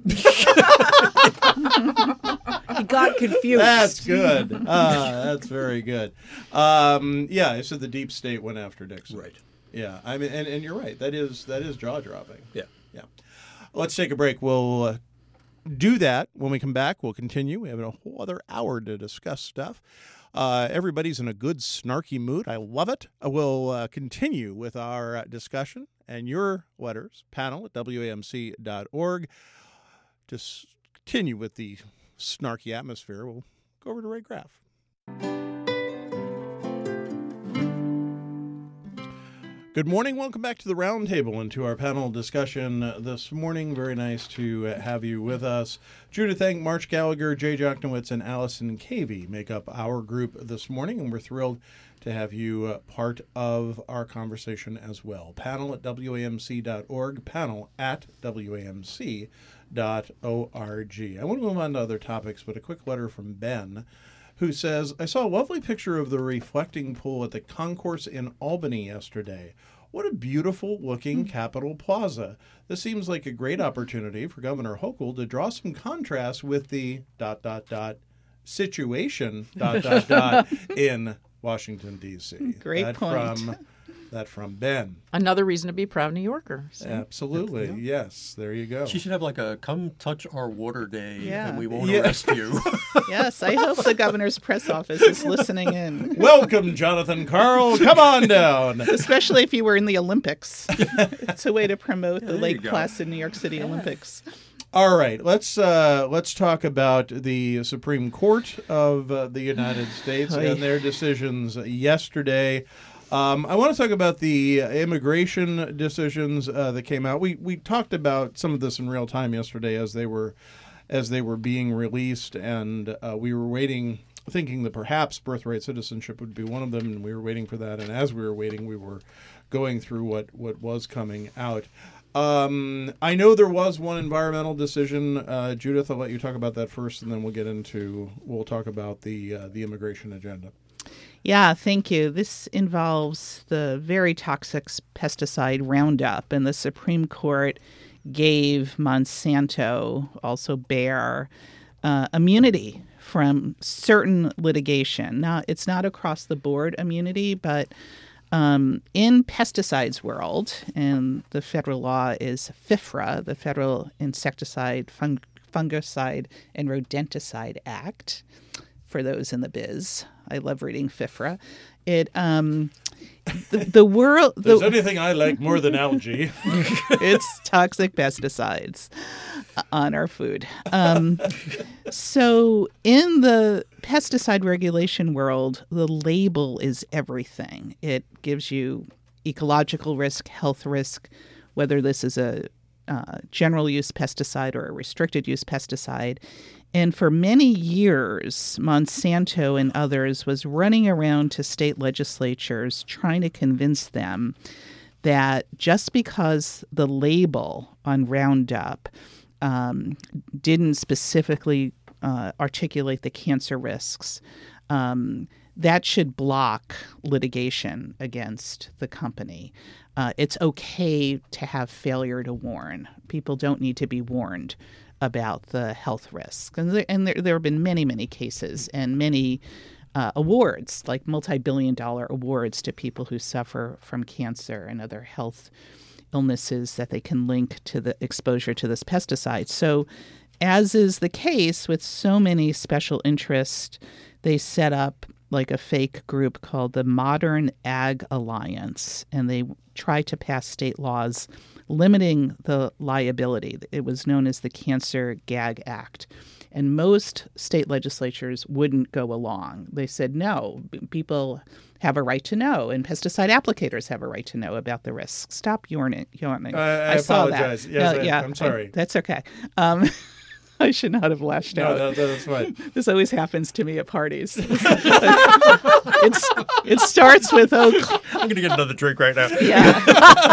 He got confused. That's good. Uh, that's very good. Um, yeah, I said the deep state went after Nixon. Right. Yeah, I mean, and, and you're right. That is that is jaw dropping. Yeah. Yeah. Let's take a break. We'll uh, do that when we come back. We'll continue. We have a whole other hour to discuss stuff. Uh, everybody's in a good snarky mood. I love it. Uh, We'll uh, continue with our uh, discussion and your letters. Panel at W A M C dot org. To s- continue with the snarky atmosphere, we'll go over to Ray Graff. Good morning. Welcome back to the Roundtable and to our panel discussion uh, this morning. Very nice to uh, have you with us. Judith Enck, March Gallagher, Jay Jochnowitz, and Allison Cavey make up our group this morning, and we're thrilled to have you uh, part of our conversation as well. Panel at W A M C dot org, panel at W A M C dot org. I want to move on to other topics, but a quick letter from Ben, who says, I saw a lovely picture of the reflecting pool at the concourse in Albany yesterday. What a beautiful looking Capitol Plaza. This seems like a great opportunity for Governor Hochul to draw some contrast with the dot, dot, dot situation, dot, dot, dot in Washington, D C. Great that point. From, that from Ben. Another reason to be a proud New Yorker. So. Absolutely. Yes, there you go. She should have like a come touch our water day Yeah. and we won't Yeah. arrest you. Yes, I hope the governor's press office is listening in, Welcome, Jonathan Carl. Come on down. especially if you were in the Olympics. It's a way to promote the there you Lake go. Placid, New York City Olympics. All right, let's uh, let's talk about the Supreme Court of uh, the United States Oy. and their decisions yesterday. Um, I want to talk about the immigration decisions uh, that came out. We we talked about some of this in real time yesterday as they were as they were being released, and uh, we were waiting, thinking that perhaps birthright citizenship would be one of them, and we were waiting for that. And as we were waiting, we were going through what what was coming out. Um, I know there was one environmental decision. Uh, Judith, I'll let you talk about that first, and then we'll get into we'll talk about the uh, the immigration agenda. Yeah, thank you. This involves the very toxic pesticide Roundup, and the Supreme Court gave Monsanto, also Bayer, uh, immunity from certain litigation. Now, it's not across the board immunity, but um, in pesticides world, and the federal law is FIFRA, the Federal Insecticide, Fung- Fungicide, and Rodenticide Act. For those in the biz, I love reading FIFRA. It um, the, the world. If there's The, anything I like more than algae. it's toxic pesticides on our food. Um, so in the pesticide regulation world, the label is everything. It gives you ecological risk, health risk, whether this is a uh, general use pesticide or a restricted use pesticide. And for many years, Monsanto and others was running around to state legislatures trying to convince them that just because the label on Roundup um, didn't specifically uh, articulate the cancer risks, um, that should block litigation against the company. Uh, it's okay to have failure to warn. People don't need to be warned about the health risks. And there, and there, there have been many, many cases and many uh, awards, like multi-billion dollar awards to people who suffer from cancer and other health illnesses that they can link to the exposure to this pesticide. So as is the case with so many special interests, they set up like a fake group called the Modern Ag Alliance, and they try to pass state laws limiting the liability. It was known as the Cancer Gag Act. And most state legislatures wouldn't go along. They said, no, b- people have a right to know, and pesticide applicators have a right to know about the risks. Stop yawning. yawning. Uh, I, I saw apologize. that. Yes, No, I, yeah, I'm sorry. I- that's okay. Um, I should not have lashed no, out. that, that's fine. This always happens to me at parties. it's, it starts with, oh, I'm going to get another drink right now. yeah.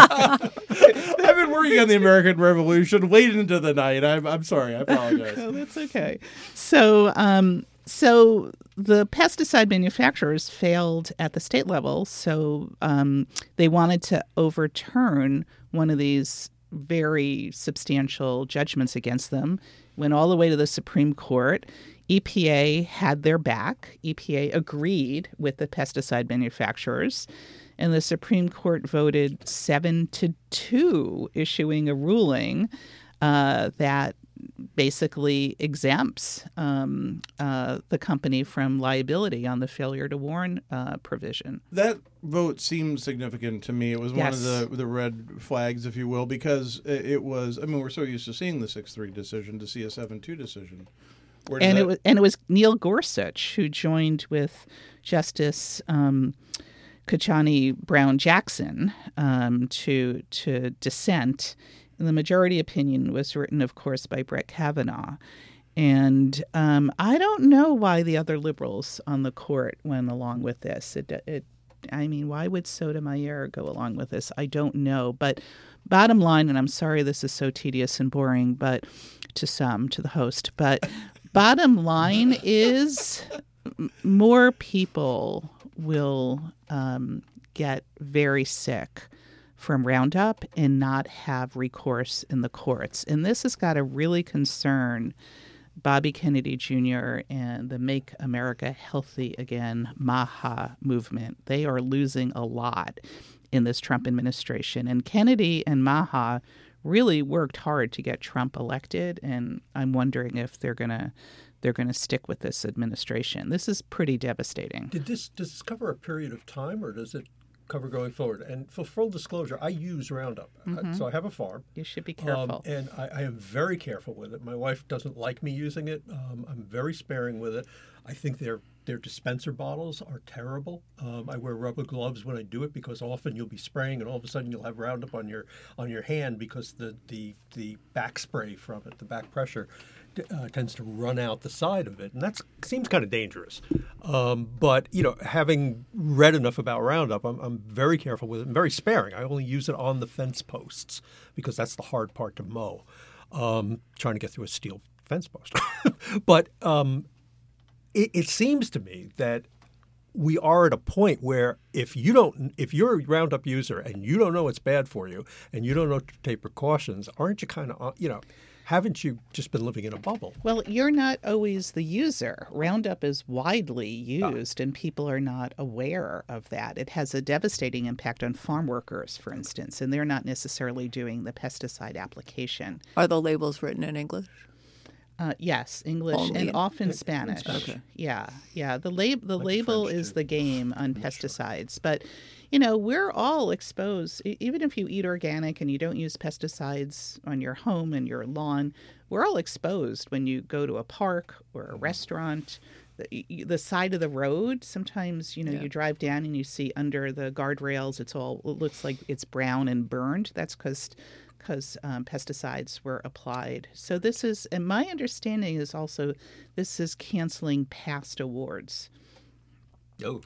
I've been working on the American Revolution late into the night. I'm, I'm sorry. I apologize. Oh, that's okay. So, um, so the pesticide manufacturers failed at the state level. So um, they wanted to overturn one of these very substantial judgments against them. Went all the way to the Supreme Court. E P A had their back. E P A agreed with the pesticide manufacturers. And the Supreme Court voted seven to two, issuing a ruling uh, that basically exempts um, uh, the company from liability on the failure to warn uh, provision. That vote seems significant to me. It was one Yes. of the the red flags, if you will, because it it was. I mean, we're so used to seeing the six three decision to see a seven two decision. Where does And that- it was and it was Neil Gorsuch who joined with Justice um, Kachani Brown Jackson um, to to dissent. And the majority opinion was written, of course, by Brett Kavanaugh. And um, I don't know why the other liberals on the court went along with this. It, it, I mean, why would Sotomayor go along with this? I don't know. But bottom line, and I'm sorry this is so tedious and boring, but to some, to the host, but bottom line is m- more people will um, get very sick from Roundup and not have recourse in the courts. And this has got to really concern Bobby Kennedy Junior and the Make America Healthy Again MAHA movement. They are losing a lot in this Trump administration. And Kennedy and MAHA really worked hard to get Trump elected, and I'm wondering if they're going to they're going to stick with this administration. This is pretty devastating. Did this does this cover a period of time, or does it cover going forward? And for full disclosure, I use Roundup, Mm-hmm. so I have a farm. You should be Um, careful. and I, I am very careful with it. My wife doesn't like me using it. Um, I'm very sparing with it. I think their their dispenser bottles are terrible. Um, I wear rubber gloves when I do it because often you'll be spraying and all of a sudden you'll have Roundup on your on your hand because the the, the back spray from it, the back pressure, uh, tends to run out the side of it, and that seems kind of dangerous. Um, but you know, having read enough about Roundup, I'm, I'm very careful with it and very sparing. I only use it on the fence posts because that's the hard part to mow, um, trying to get through a steel fence post. But um, it, it seems to me that we are at a point where if you don't, if you're a Roundup user and you don't know it's bad for you and you don't know to take precautions, aren't you kind of, you know, haven't you just been living in a bubble? Well, you're not always the user. Roundup is widely used, and people are not aware of that. It has a devastating impact on farm workers, for instance, and they're not necessarily doing the pesticide application. Are the labels written in English? Uh, yes, English Only and in- often Spanish. Okay. Yeah, yeah. The lab the Like label French, is too. the game on pesticides, but you know we're all exposed. e- Even if you eat organic and you don't use pesticides on your home and your lawn, we're all exposed when you go to a park or a restaurant. The, y- the side of the road. Sometimes you know Yeah. you drive down and you see under the guardrails. It's all it looks like it's brown and burned. That's because. because um, pesticides were applied. So this is, and my understanding is also, this is canceling past awards. Oh.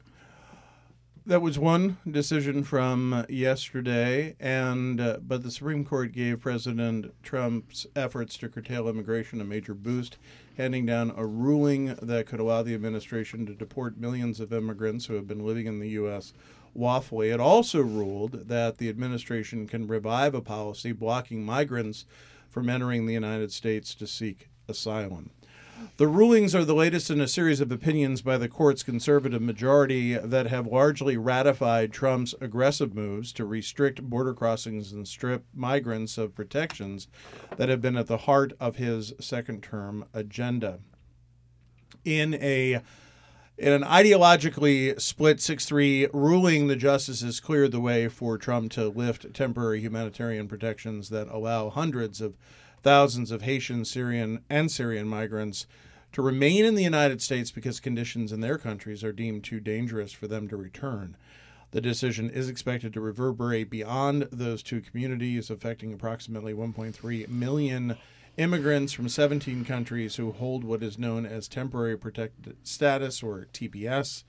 That was one decision from yesterday, and uh, but the Supreme Court gave President Trump's efforts to curtail immigration a major boost, handing down a ruling that could allow the administration to deport millions of immigrants who have been living in the U S lawfully. It also ruled that the administration can revive a policy blocking migrants from entering the United States to seek asylum. The rulings are the latest in a series of opinions by the court's conservative majority that have largely ratified Trump's aggressive moves to restrict border crossings and strip migrants of protections that have been at the heart of his second-term agenda. In a In an ideologically split six three ruling, the justices cleared the way for Trump to lift temporary humanitarian protections that allow hundreds of thousands of Haitian, Syrian, and Syrian migrants to remain in the United States because conditions in their countries are deemed too dangerous for them to return. The decision is expected to reverberate beyond those two communities, affecting approximately one point three million immigrants from seventeen countries who hold what is known as Temporary Protected Status, or T P S.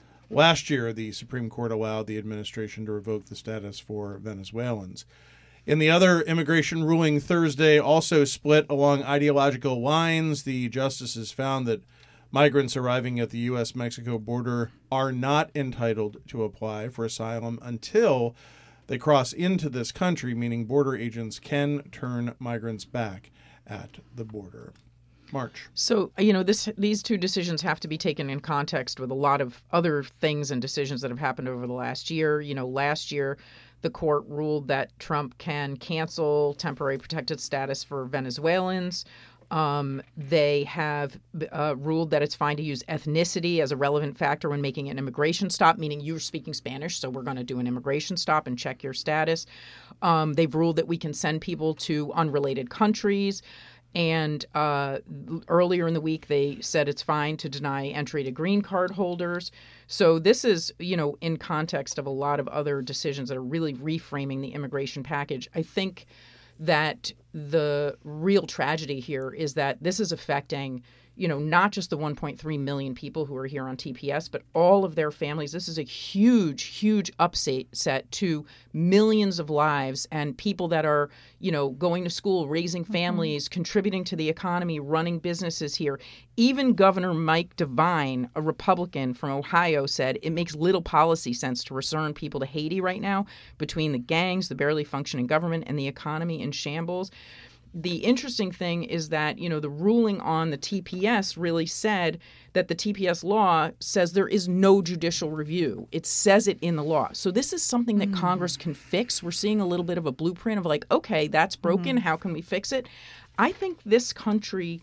Last year, the Supreme Court allowed the administration to revoke the status for Venezuelans. In the other immigration ruling Thursday, also split along ideological lines, the justices found that migrants arriving at the U S Mexico border are not entitled to apply for asylum until they cross into this country, meaning border agents can turn migrants back at the border. March. So, you know, this these two decisions have to be taken in context with a lot of other things and decisions that have happened over the last year. You know, last year, the court ruled that Trump can cancel temporary protected status for Venezuelans. Um, they have uh, ruled that it's fine to use ethnicity as a relevant factor when making an immigration stop, meaning you're speaking Spanish, so we're going to do an immigration stop and check your status. Um, they've ruled that we can send people to unrelated countries. And uh, earlier in the week, they said it's fine to deny entry to green card holders. So this is, you know, in context of a lot of other decisions that are really reframing the immigration package. I think that the real tragedy here is that this is affecting, you know, not just the one point three million people who are here on T P S, but all of their families. This is a huge, huge upset to millions of lives and people that are, you know, going to school, raising families, mm-hmm. contributing to the economy, running businesses here. Even Governor Mike DeWine, a Republican from Ohio, said it makes little policy sense to return people to Haiti right now between the gangs, the barely functioning government, and the economy in shambles. The interesting thing is that, you know, the ruling on the T P S really said that the T P S law says there is no judicial review. It says it in the law. So this is something that mm. Congress can fix. We're seeing a little bit of a blueprint of like, okay, that's broken. Mm-hmm. How can we fix it? I think this country,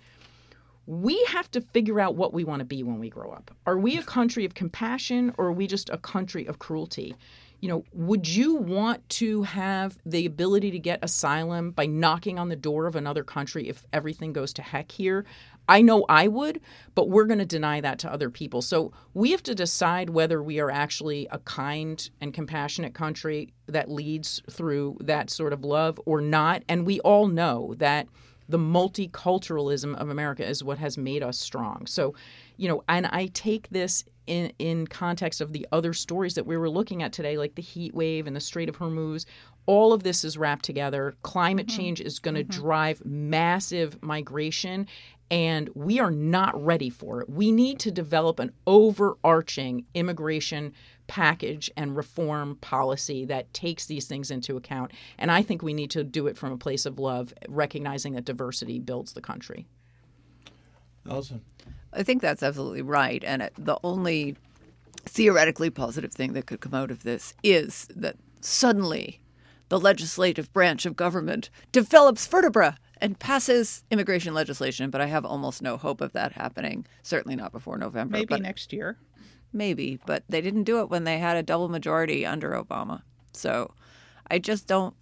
we have to figure out what we want to be when we grow up. Are we a country of compassion, or are we just a country of cruelty? You know, would you want to have the ability to get asylum by knocking on the door of another country if everything goes to heck here? I know I would, but we're going to deny that to other people. So we have to decide whether we are actually a kind and compassionate country that leads through that sort of love or not. And we all know that the multiculturalism of America is what has made us strong. So, you know, and I take this in in context of the other stories that we were looking at today, like the heat wave and the Strait of Hormuz. All of this is wrapped together. Climate mm-hmm. change is going to mm-hmm. drive massive migration, and we are not ready for it. We need to develop an overarching immigration package and reform policy that takes these things into account. And I think we need to do it from a place of love, recognizing that diversity builds the country. Allison. I think that's absolutely right. And it, the only theoretically positive thing that could come out of this is that suddenly the legislative branch of government develops vertebra and passes immigration legislation. But I have almost no hope of that happening, certainly not before November. Maybe but next year. Maybe, but they didn't do it when they had a double majority under Obama. So I just don't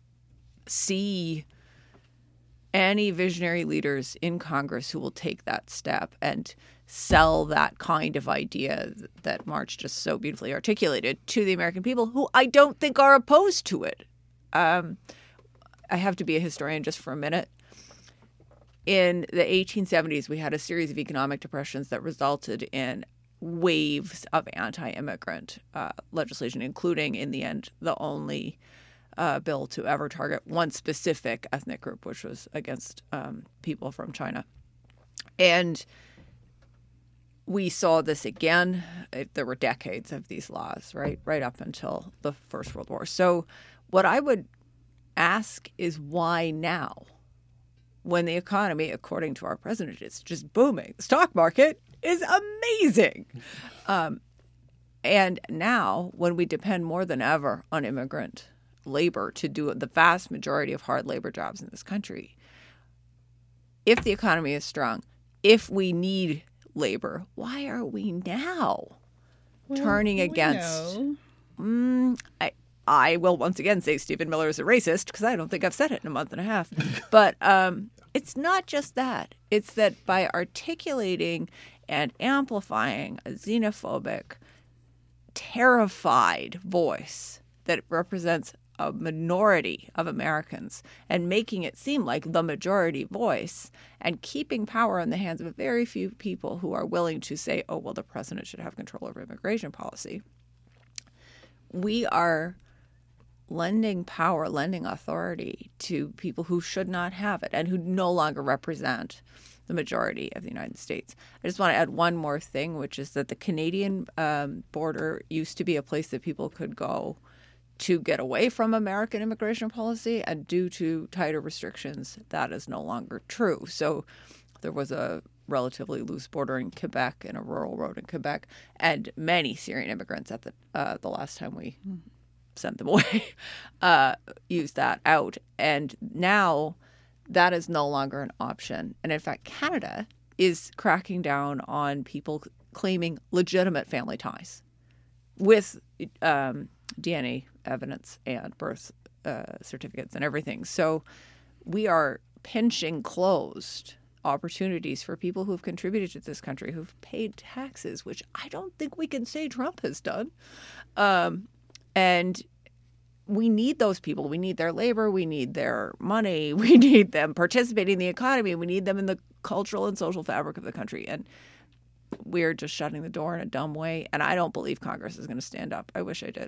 see any visionary leaders in Congress who will take that step and sell that kind of idea that March just so beautifully articulated to the American people, who I don't think are opposed to it. Um, I have to be a historian just for a minute. In the eighteen seventies, we had a series of economic depressions that resulted in waves of anti-immigrant uh, legislation, including, in the end, the only uh, bill to ever target one specific ethnic group, which was against um, people from China. And we saw this again. There were decades of these laws, right, right up until the First World War. So what I would ask is why now, when the economy, according to our president, is just booming? The stock market is amazing. Um, and now, when we depend more than ever on immigrant labor to do the vast majority of hard labor jobs in this country, if the economy is strong, if we need labor, why are we now well, turning against... Mm, I, I will once again say Stephen Miller is a racist, because I don't think I've said it in a month and a half. But um, it's not just that. It's that by articulating and amplifying a xenophobic, terrified voice that represents a minority of Americans and making it seem like the majority voice and keeping power in the hands of a very few people who are willing to say, oh, well, the president should have control over immigration policy. We are lending power, lending authority to people who should not have it and who no longer represent the majority of the United States. I just want to add one more thing, which is that the Canadian um, border used to be a place that people could go to get away from American immigration policy, and due to tighter restrictions, that is no longer true. So there was a relatively loose border in Quebec and a rural road in Quebec, and many Syrian immigrants at the uh, the last time we mm. sent them away uh, used that out. And now that is no longer an option. And in fact, Canada is cracking down on people claiming legitimate family ties with um, D N A evidence and birth uh, certificates and everything. So we are pinching closed opportunities for people who've contributed to this country, who've paid taxes, which I don't think we can say Trump has done. Um, and we need those people. We need their labor. We need their money. We need them participating in the economy. We need them in the cultural and social fabric of the country. And we're just shutting the door in a dumb way. And I don't believe Congress is going to stand up. I wish I did.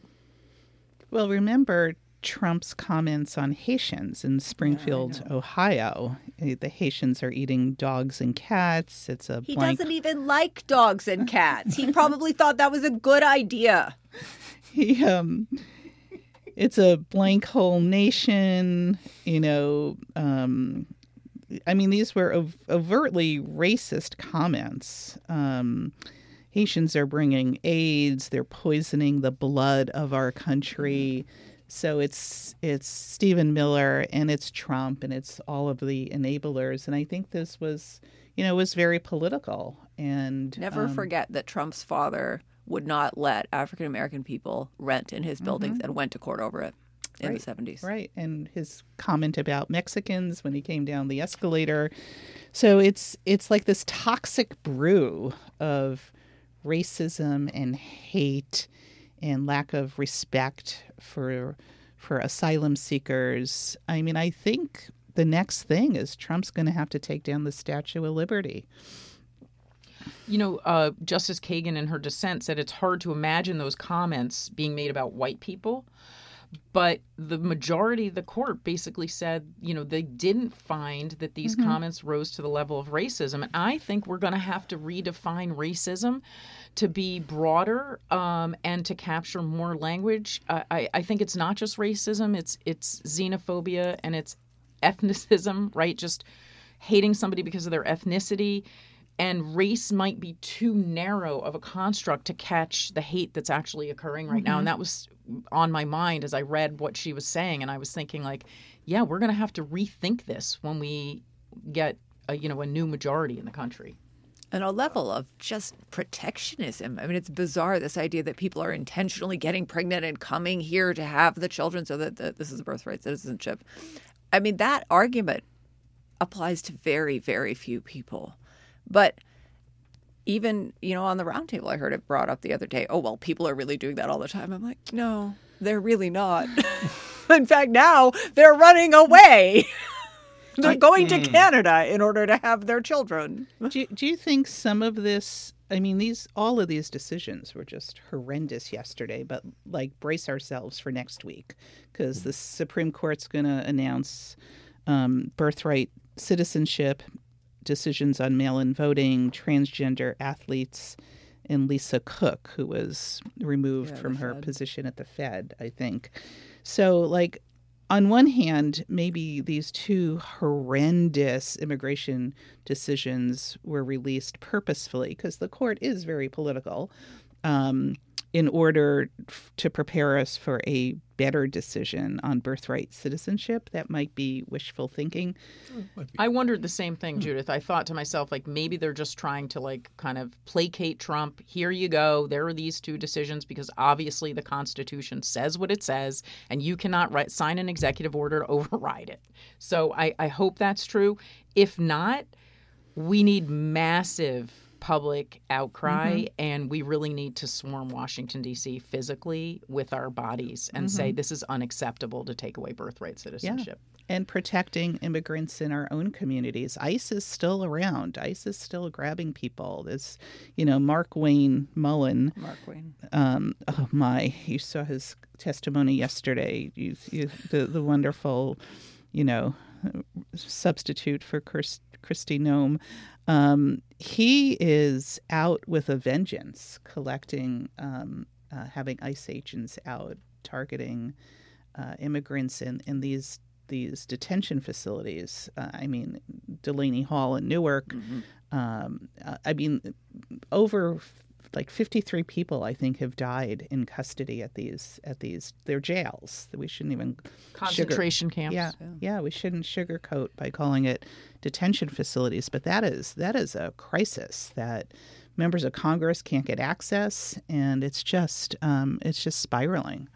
Well, remember Trump's comments on Haitians in Springfield, yeah, Ohio. The Haitians are eating dogs and cats. It's a He blank... doesn't even like dogs and cats. He probably thought that was a good idea. He, um, it's a blank hole nation, you know. Um, I mean, these were ov- overtly racist comments. Um Haitians are bringing AIDS. They're poisoning the blood of our country. So it's it's Stephen Miller and it's Trump and it's all of the enablers. And I think this was, you know, was very political. And never um, forget that Trump's father would not let African American people rent in his buildings mm-hmm. and went to court over it in right, the seventies. Right. And his comment about Mexicans when he came down the escalator. So it's it's like this toxic brew of racism and hate and lack of respect for for asylum seekers. I mean, I think the next thing is Trump's going to have to take down the Statue of Liberty. You know, uh, Justice Kagan in her dissent said it's hard to imagine those comments being made about white people. But the majority of the court basically said, you know, they didn't find that these mm-hmm. comments rose to the level of racism. And I think we're going to have to redefine racism to be broader um, and to capture more language. Uh, I, I think it's not just racism. It's it's xenophobia and it's ethnicism, right? Just hating somebody because of their ethnicity. And race might be too narrow of a construct to catch the hate that's actually occurring right mm-hmm. now. And that was on my mind as I read what she was saying. And I was thinking, like, yeah, we're going to have to rethink this when we get, a, you know, a new majority in the country. And a level of just protectionism. I mean, it's bizarre, this idea that people are intentionally getting pregnant and coming here to have the children so that the, this is a birthright citizenship. I mean, that argument applies to very, very few people. But even, you know, on the roundtable, I heard it brought up the other day, oh, well, people are really doing that all the time. I'm like, no, they're really not. In fact, now they're running away. They're going to Canada in order to have their children. Do, do you think some of this, I mean, these all of these decisions were just horrendous yesterday, but like brace ourselves for next week because the Supreme Court's going to announce um, birthright citizenship, decisions on mail-in voting, transgender athletes, and Lisa Cook, who was removed yeah, from her Fed. position at the Fed, I think. So, like, on one hand, maybe these two horrendous immigration decisions were released purposefully because the court is very political. Um, in order f- to prepare us for a better decision on birthright citizenship. That might be wishful thinking. I wondered the same thing, Judith. I thought to myself, like, maybe they're just trying to, like, kind of placate Trump. Here you go. There are these two decisions because obviously the Constitution says what it says, and you cannot write, sign an executive order to override it. So I, I hope that's true. If not, we need massive public outcry, mm-hmm. and we really need to swarm Washington, D C physically with our bodies and mm-hmm. say this is unacceptable to take away birthright citizenship. Yeah. And protecting immigrants in our own communities. ICE is still around. ICE is still grabbing people. This, you know, Mark Wayne Mullen. Mark Wayne. Um, oh, my. You saw his testimony yesterday. You, you, the, the wonderful, you know, substitute for Kirst, Kristi Noem. Um, he is out with a vengeance, collecting, um, uh, having ICE agents out targeting uh, immigrants in, in these these detention facilities. Uh, I mean, Delaney Hall in Newark. Mm-hmm. Um, uh, I mean, over like fifty-three people, I think, have died in custody at these at these their jails. We shouldn't even concentration sugar- camps. Yeah, yeah, yeah, we shouldn't sugarcoat by calling it detention facilities. But that is that is a crisis that members of Congress can't get access, and it's just um, it's just spiraling.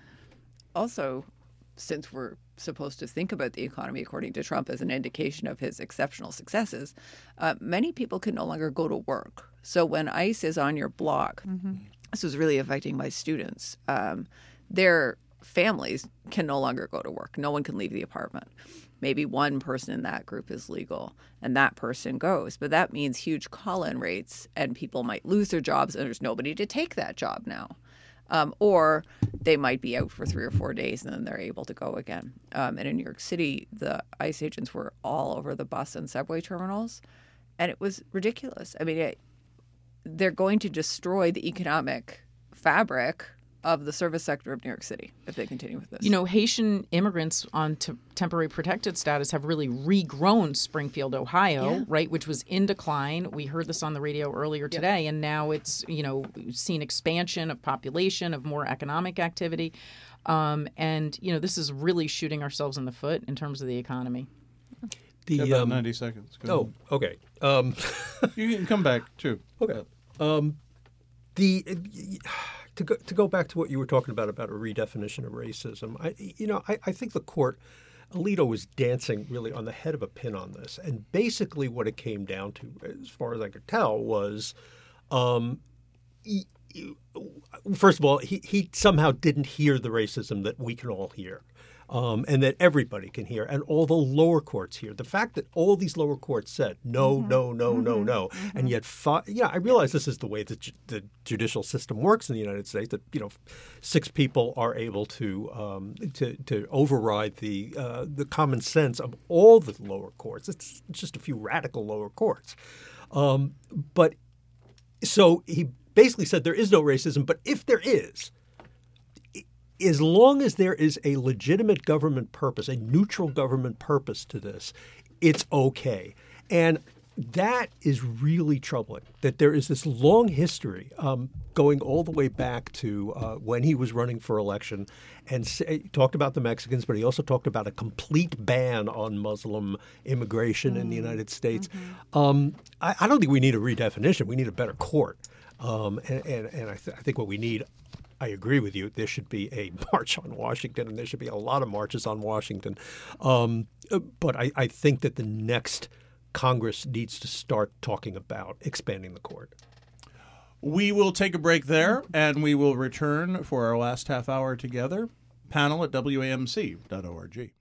Also, since we're supposed to think about the economy, according to Trump, as an indication of his exceptional successes, uh, many people can no longer go to work. So when ICE is on your block, mm-hmm. this was really affecting my students. Um, their families can no longer go to work. No one can leave the apartment. Maybe one person in that group is legal, and that person goes. But that means huge call-in rates, and people might lose their jobs, and there's nobody to take that job now. Um, or they might be out for three or four days and then they're able to go again. Um, and in New York City, the ICE agents were all over the bus and subway terminals, and it was ridiculous. I mean, it, they're going to destroy the economic fabric of the service sector of New York City if they continue with this. You know, Haitian immigrants on t- temporary protected status have really regrown Springfield, Ohio, yeah. right, which was in decline. We heard this on the radio earlier today, yeah. and now it's, you know, seen expansion of population, of more economic activity. Um, and, you know, this is really shooting ourselves in the foot in terms of the economy. The, about um, ninety seconds. Go oh, okay. Um, you can come back, too. Okay. Um, the... Uh, To go, to go back to what you were talking about, about a redefinition of racism, I, you know, I, I think the court, Alito was dancing really on the head of a pin on this. And basically what it came down to, as far as I could tell, was, um, he, he, first of all, he, he somehow didn't hear the racism that we can all hear. Um, and that everybody can hear, and all the lower courts hear. The fact that all these lower courts said no, mm-hmm. no, no, mm-hmm. no, no, mm-hmm. and yet, fi- yeah, I realize this is the way that ju- the judicial system works in the United States. That you know, six people are able to um, to to override the uh, the common sense of all the lower courts. It's just a few radical lower courts, um, but so he basically said there is no racism, but if there is, as long as there is a legitimate government purpose, a neutral government purpose to this, it's okay. And that is really troubling, that there is this long history um, going all the way back to uh, when he was running for election and say, talked about the Mexicans, but he also talked about a complete ban on Muslim immigration mm-hmm. in the United States. Mm-hmm. Um, I, I don't think we need a redefinition. We need a better court. Um, and, and, and I, th- I think what we need – I agree with you. There should be a march on Washington, and there should be a lot of marches on Washington. Um, but I, I think that the next Congress needs to start talking about expanding the court. We will take a break there, and we will return for our last half hour together. Panel at W A M C dot org.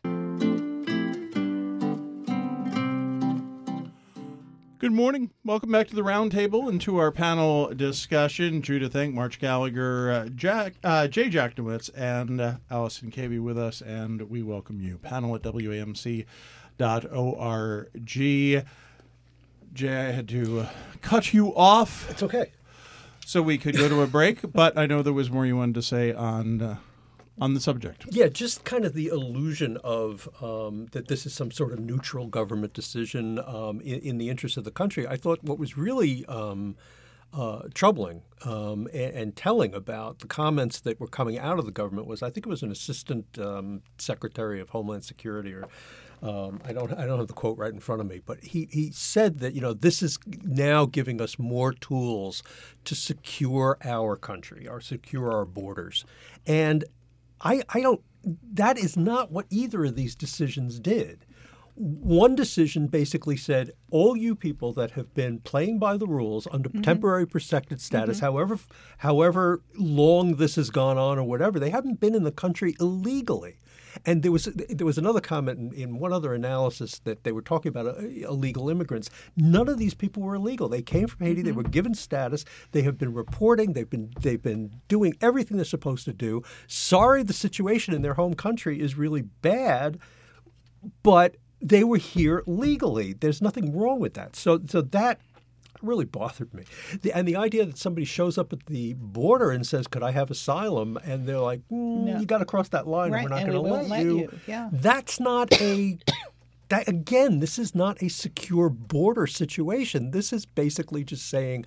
Good morning. Welcome back to the Roundtable and to our panel discussion. Judith Enck, March Gallagher, uh, Jack, uh, Jay Jacknowitz, and uh, Allison Cavey with us, and we welcome you. Panel at W A M C dot org. Jay, I had to uh, cut you off. It's okay. So we could go to a break, but I know there was more you wanted to say on uh, on the subject. Yeah, just kind of the illusion of um, that this is some sort of neutral government decision um, in, in the interest of the country. I thought what was really um, uh, troubling um, and, and telling about the comments that were coming out of the government was, I think it was an assistant um, secretary of Homeland Security, or um, I don't I don't have the quote right in front of me, but he, he said that, you know, this is now giving us more tools to secure our country, or secure our borders. And I, I don't that is not what either of these decisions did. One decision basically said, all you people that have been playing by the rules under mm-hmm. temporary protected status, mm-hmm. however however long this has gone on or whatever, they haven't been in the country illegally. And there was there was another comment in, in one other analysis that they were talking about uh, illegal immigrants. None of these people were illegal. They came from Haiti. Mm-hmm. They were given status. They have been reporting. They've been they've been doing everything they're supposed to do. Sorry, the situation in their home country is really bad, but they were here legally. There's nothing wrong with that. So so that really bothered me. The, and the idea that somebody shows up at the border and says, could I have asylum? And they're like, mm, no. you got to cross that line right. and we're not going to let, let you. you. Yeah. That's not a – that again, this is not a secure border situation. This is basically just saying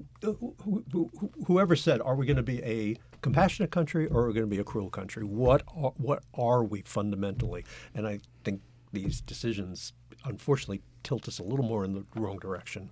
whoever said, are we going to be a compassionate country or are we going to be a cruel country? What are, what are we fundamentally? And I think these decisions, unfortunately, tilt us a little more in the wrong direction.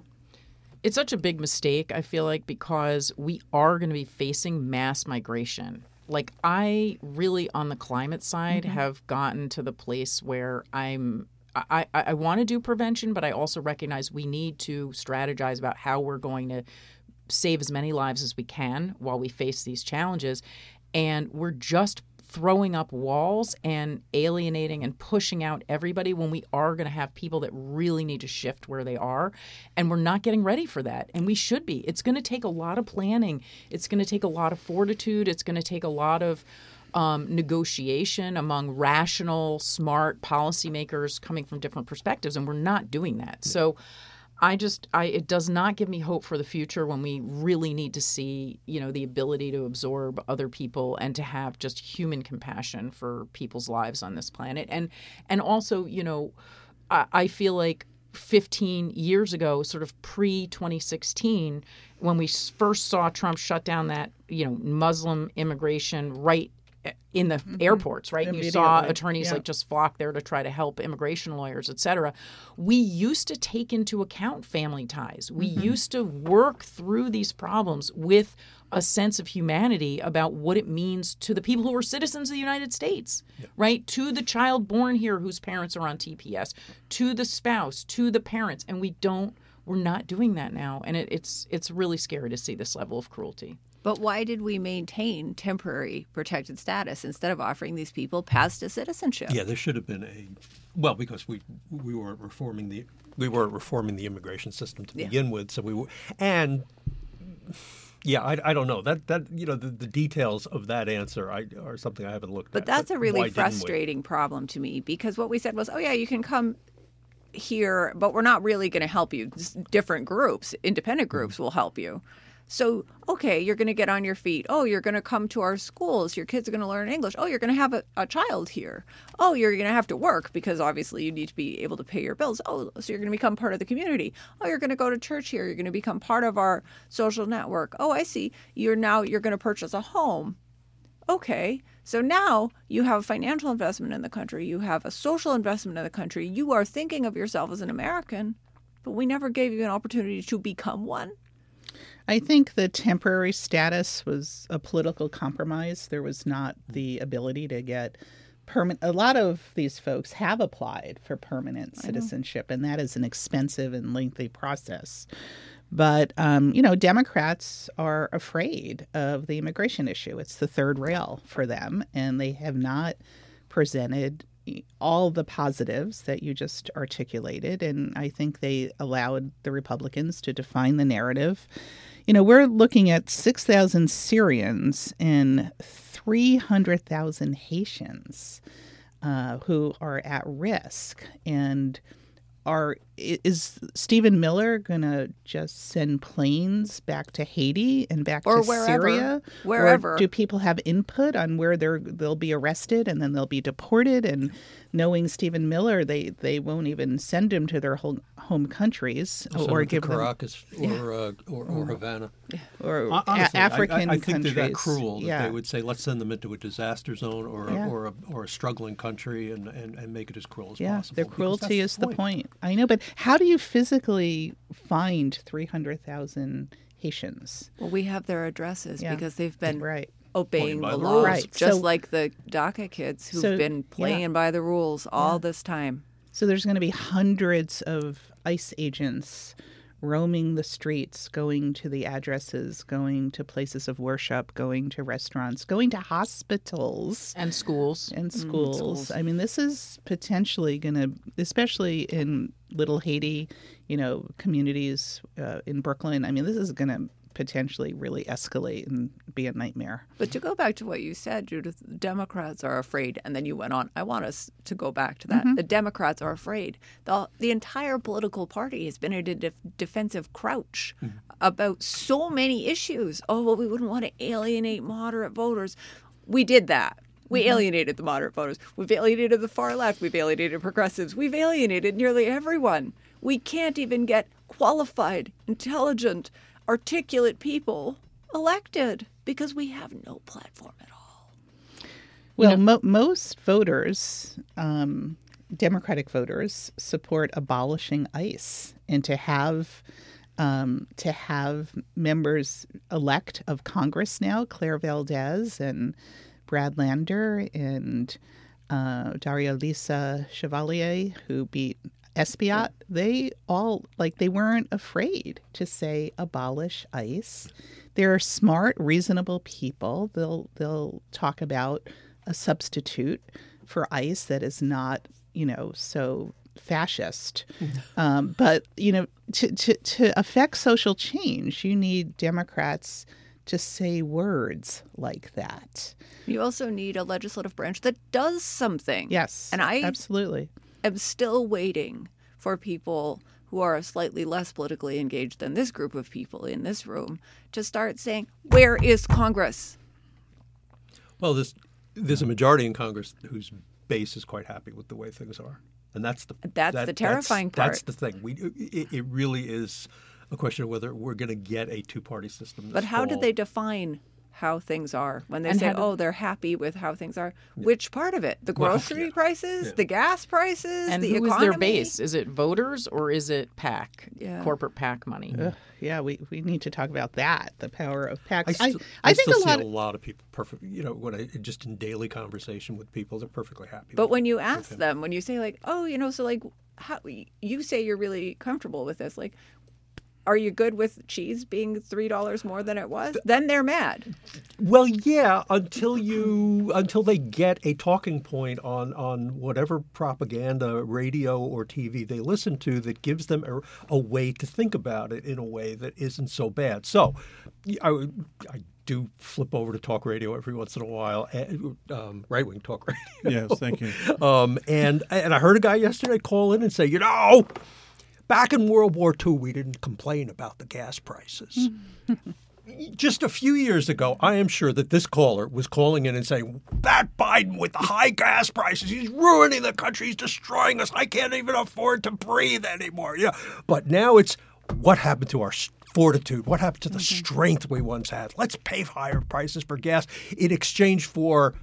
It's such a big mistake, I feel like, because we are going to be facing mass migration. Like, I really, on the climate side, mm-hmm. have gotten to the place where I'm I, I, I want to do prevention, but I also recognize we need to strategize about how we're going to save as many lives as we can while we face these challenges. And we're just throwing up walls and alienating and pushing out everybody when we are going to have people that really need to shift where they are. And we're not getting ready for that. And we should be. It's going to take a lot of planning. It's going to take a lot of fortitude. It's going to take a lot of um, negotiation among rational, smart policymakers coming from different perspectives. And we're not doing that. Yeah. So I just, I, it does not give me hope for the future when we really need to see, you know, the ability to absorb other people and to have just human compassion for people's lives on this planet. And, and also, you know, I, I feel like fifteen years ago, sort of pre twenty sixteen, when we first saw Trump shut down that, you know, Muslim immigration right in the mm-hmm. airports, right? And you saw attorneys yeah. like just flock there to try to help immigration lawyers, et cetera. We used to take into account family ties. We mm-hmm. used to work through these problems with a sense of humanity about what it means to the people who are citizens of the United States, yeah. right? To the child born here whose parents are on T P S, to the spouse, to the parents. And we don't, we're not doing that now. And it, it's it's really scary to see this level of cruelty. But why did we maintain temporary protected status instead of offering these people paths to citizenship? Yeah, there should have been a well, because we we weren't reforming the we weren't reforming the immigration system to begin yeah. with, so we were, and yeah, I, I don't know that that you know the, the details of that answer I, are something I haven't looked but at. That's but that's a really why frustrating problem to me, because what we said was, oh yeah, you can come here, but we're not really going to help you. Just different groups, independent groups, mm-hmm. will help you. So, okay, you're going to get on your feet. Oh, you're going to come to our schools. Your kids are going to learn English. Oh, you're going to have a, a child here. Oh, you're going to have to work because obviously you need to be able to pay your bills. Oh, so you're going to become part of the community. Oh, you're going to go to church here. You're going to become part of our social network. Oh, I see. You're now you're going to purchase a home. Okay, so now you have a financial investment in the country. You have a social investment in the country. You are thinking of yourself as an American, but we never gave you an opportunity to become one. I think the temporary status was a political compromise. There was not the ability to get permanent. A lot of these folks have applied for permanent citizenship, and that is an expensive and lengthy process. But, um, you know, Democrats are afraid of the immigration issue. It's the third rail for them, and they have not presented all the positives that you just articulated. And I think they allowed the Republicans to define the narrative. You know, we're looking at six thousand Syrians and three hundred thousand Haitians uh, who are at risk and are i- is Stephen Miller going to just send planes back to Haiti and back Or to wherever. Syria? Wherever. Or do people have input on where they're they'll be arrested and then they'll be deported? And knowing Stephen Miller, they, they won't even send him to their whole home countries Send or them to give them Caracas or, uh, or or Havana. or Hon- a- Honestly, I- African I, I think countries. they're that cruel that yeah. they would say, let's send them into a disaster zone or a, Yeah. or a, or a struggling country and, and, and make it as cruel as Yeah, possible. their because cruelty that's is the point. I know, but how do you physically find three hundred thousand Haitians? Well, we have their addresses Yeah. because they've been Right. obeying Playing by the the laws, rules. Right. just So- like the DACA kids who've So, been playing yeah. by the rules all this time. So there's going to be hundreds of ICE agents roaming the streets, going to the addresses, going to places of worship, going to restaurants, going to hospitals And schools. and schools. schools. I mean, this is potentially going to, especially in Little Haiti, you know, communities uh, in Brooklyn. I mean, this is going to potentially really escalate and be a nightmare. But to go back to what you said, Judith, the Democrats are afraid, and then you went on. I want us to go back to that. The Democrats are afraid. The, the entire political party has been in a def- defensive crouch about so many issues. Oh, well, we wouldn't want to alienate moderate voters. We did that. We alienated the moderate voters. We've alienated the far left. We've alienated progressives. We've alienated nearly everyone. We can't even get qualified, intelligent, articulate people elected because we have no platform at all. Well, mo- most voters, um, Democratic voters, support abolishing ICE and to have um, to have members elect of Congress now, Claire Valdez and Brad Lander and uh, Daria Lisa Chevalier, who beat Espiat. They all like they weren't afraid to say abolish ICE. They're smart, reasonable people. They'll they'll talk about a substitute for ICE that is not, you know, so fascist. Um, but, you know, to, to, to affect social change, you need Democrats to say words like that. You also need a legislative branch that does something. Yes, And I absolutely. am still waiting for people who are slightly less politically engaged than this group of people in this room to start saying, where is Congress? Well, there's, there's a majority in Congress whose base is quite happy with the way things are. And that's the That's that- the terrifying that's, part. That's the thing. We it, it really is a question of whether we're going to get a two-party system. This But how do fall. they define how things are when they And say, how do- oh, they're happy with how things are? Which part of it? The Well, grocery yeah. prices, Yeah. the gas prices, And the who is economy? their base? Is it voters or is it PAC, Yeah. corporate PAC money? Ugh, yeah, we, we need to talk about that, the power of PACs. I, still, I, I think still a lot see of, a lot of people perfect. You know, when I just in daily conversation with people, they're perfectly happy. But with when you with ask him. them, when you say like, oh, you know, so like, how you say you're really comfortable with this, like, are you good with cheese being three dollars more than it was? Then they're mad. Well, yeah, until you until they get a talking point on on whatever propaganda, radio or T V they listen to that gives them a, a way to think about it in a way that isn't so bad. So, I, would- I do flip over to talk radio every once in a while, and, um, right wing talk radio. Yes, thank you. Um, and and I heard a guy yesterday call in and say, you know, back in World War Two, we didn't complain about the gas prices. Just a few years ago, I am sure that this caller was calling in and saying, that Biden with the high gas prices, he's ruining the country, he's destroying us. I can't even afford to breathe anymore. Yeah. But now it's what happened to our fortitude? What happened to the strength we once had? Let's pay higher prices for gas in exchange for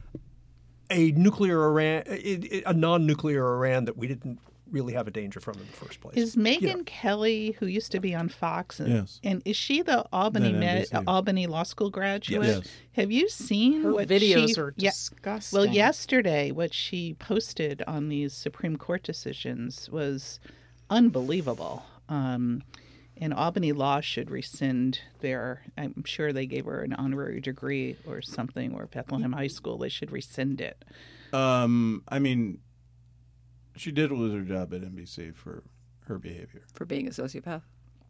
a nuclear Iran, a non-nuclear Iran that we didn't really have a danger from in the first place. is Megyn You know. Kelly, who used to be on Fox, and, Yes. and is she the Albany Then Med, N B C. Albany Law School graduate? Yes. Have you seen Her what videos she, are yeah, disgusting. Well, yesterday, what she posted on these Supreme Court decisions was unbelievable. Um, and Albany Law should rescind their, I'm sure they gave her an honorary degree or something, or Bethlehem High School. They should rescind it. Um, I mean, she did lose her job at N B C for her behavior. For being a sociopath.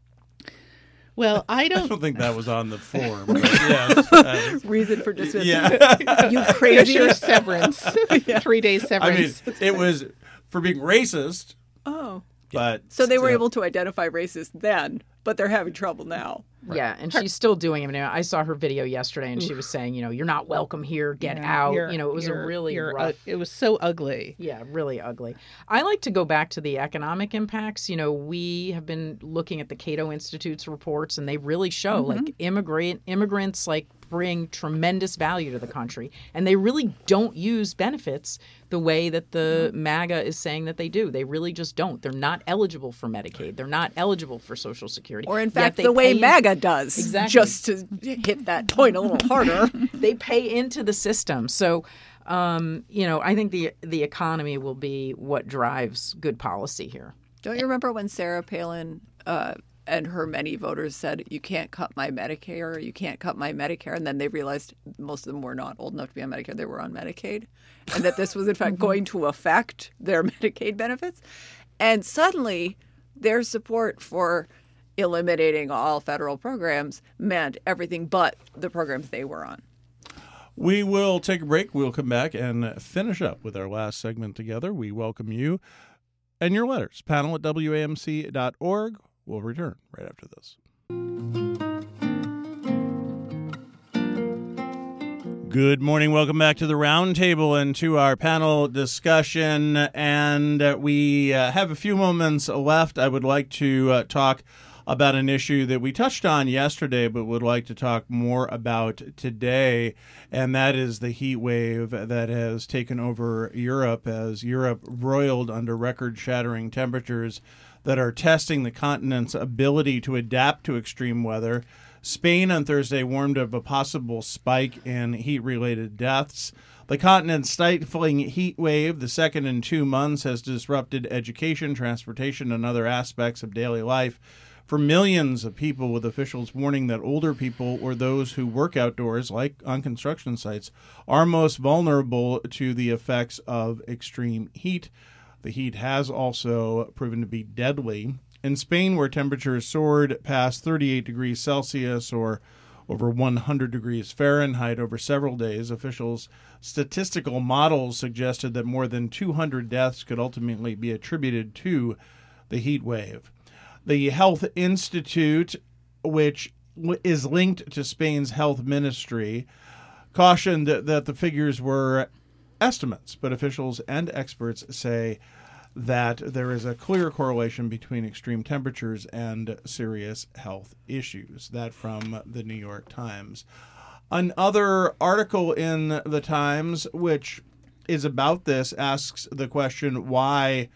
Well, I I don't. don't think that was on the form. But yes, uh, Reason for dismissal. yeah. You Here's crazy. your severance. Three days I mean, severance. it was for being racist, Oh. But So they were still- able to identify racist then, but they're having trouble now. Yeah, and she's still doing it. I, mean, I saw her video yesterday, and she was saying, you know, you're not welcome here. Get Yeah, out. you're- You know, it was a you're- really you're, rough. uh, it was so ugly. Yeah, really ugly. I like to go back to the economic impacts. You know, we have been looking at the Cato Institute's reports, and they really show like immigrant immigrants like bring tremendous value to the country, and they really don't use benefits the way that the MAGA is saying that they do. They really just don't. They're not eligible for Medicaid. They're not eligible for Social Security. Or in Yet fact, they the way pay- MAGA does. Exactly. Just to hit that point a little harder. they pay into the system. So, um, you know, I think the the economy will be what drives good policy here. Don't you remember when Sarah Palin uh, and her many voters said, you can't cut my Medicare, you can't cut my Medicare, and then they realized most of them were not old enough to be on Medicare, they were on Medicaid, and that this was in fact going to affect their Medicaid benefits. And suddenly their support for eliminating all federal programs meant everything but the programs they were on. We will take a break. We'll come back and finish up with our last segment together. We welcome you and your letters. Panel at W A M C dot org. We'll return right after this. Good morning. Welcome back to the Roundtable and to our panel discussion. And uh, we uh, have a few moments left. I would like to uh, talk about an issue that we touched on yesterday, but would like to talk more about today, and that is the heat wave that has taken over Europe as Europe roiled under record-shattering temperatures that are testing the continent's ability to adapt to extreme weather. Spain on Thursday warned of a possible spike in heat-related deaths. The continent's stifling heat wave, the second in two months, has disrupted education, transportation, and other aspects of daily life for millions of people, with officials warning that older people or those who work outdoors, like on construction sites, are most vulnerable to the effects of extreme heat. The heat has also proven to be deadly. In Spain, where temperatures soared past thirty-eight degrees Celsius or over one hundred degrees Fahrenheit over several days, officials' statistical models suggested that more than two hundred deaths could ultimately be attributed to the heat wave. The Health Institute, which is linked to Spain's health ministry, cautioned that the figures were estimates, but officials and experts say that there is a clear correlation between extreme temperatures and serious health issues. That from the New York Times. Another article in the Times, which is about this, asks the question, why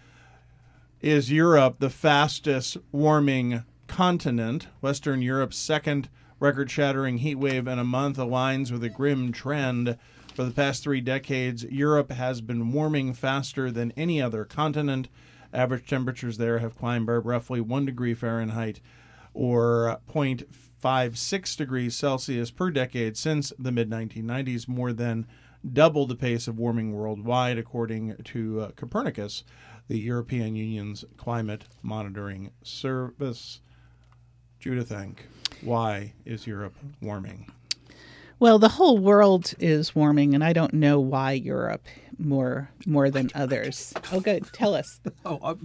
is Europe the fastest warming continent? Western Europe's second record-shattering heat wave in a month aligns with a grim trend. For the past three decades, Europe has been warming faster than any other continent. Average temperatures there have climbed by roughly one degree Fahrenheit or zero point five six degrees Celsius per decade since the mid nineteen nineties, more than double the pace of warming worldwide, according to uh, Copernicus, the European Union's climate monitoring service. Judith Enck, why is Europe warming? Well, the whole world is warming, and I don't know why Europe more more than others. Oh, good. Tell us. Oh, um,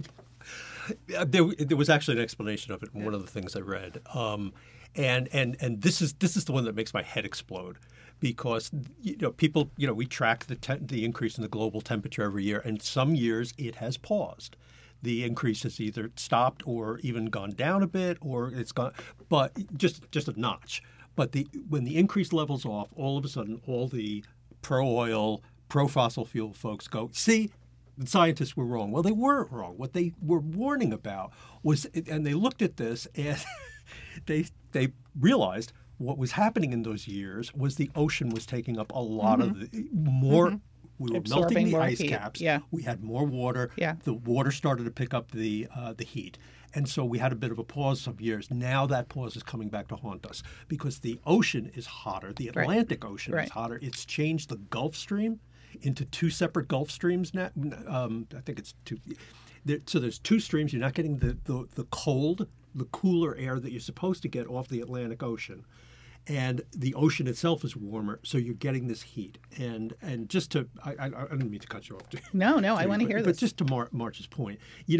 there, there was actually an explanation of it in one of the things I read, um, and and and this is this is the one that makes my head explode, because you know people you know we track the te- the increase in the global temperature every year, and some years it has paused. The increase has either stopped or even gone down a bit, or it's gone, but just just a notch. But the when the increase levels off, all of a sudden, all the pro-oil, pro-fossil fuel folks go, see, the scientists were wrong. Well, they weren't wrong. What they were warning about was, and they looked at this and they they realized what was happening in those years was the ocean was taking up a lot Mm-hmm. of the more. Mm-hmm. We were Absorbing melting the more ice heat. caps. Yeah. We had more water. Yeah. The water started to pick up the uh, the heat. And so we had a bit of a pause some years. Now that pause is coming back to haunt us because the ocean is hotter. The Atlantic right. Ocean right. is hotter. It's changed the Gulf Stream into two separate Gulf Streams now. Um, I think it's two. There, so there's two streams. You're not getting the, the, the cold, the cooler air that you're supposed to get off the Atlantic Ocean. And the ocean itself is warmer, so you're getting this heat. And and just to, I, I, I didn't mean to cut you off. No, no, I want to hear but this. But just to Mar- March's point, you know,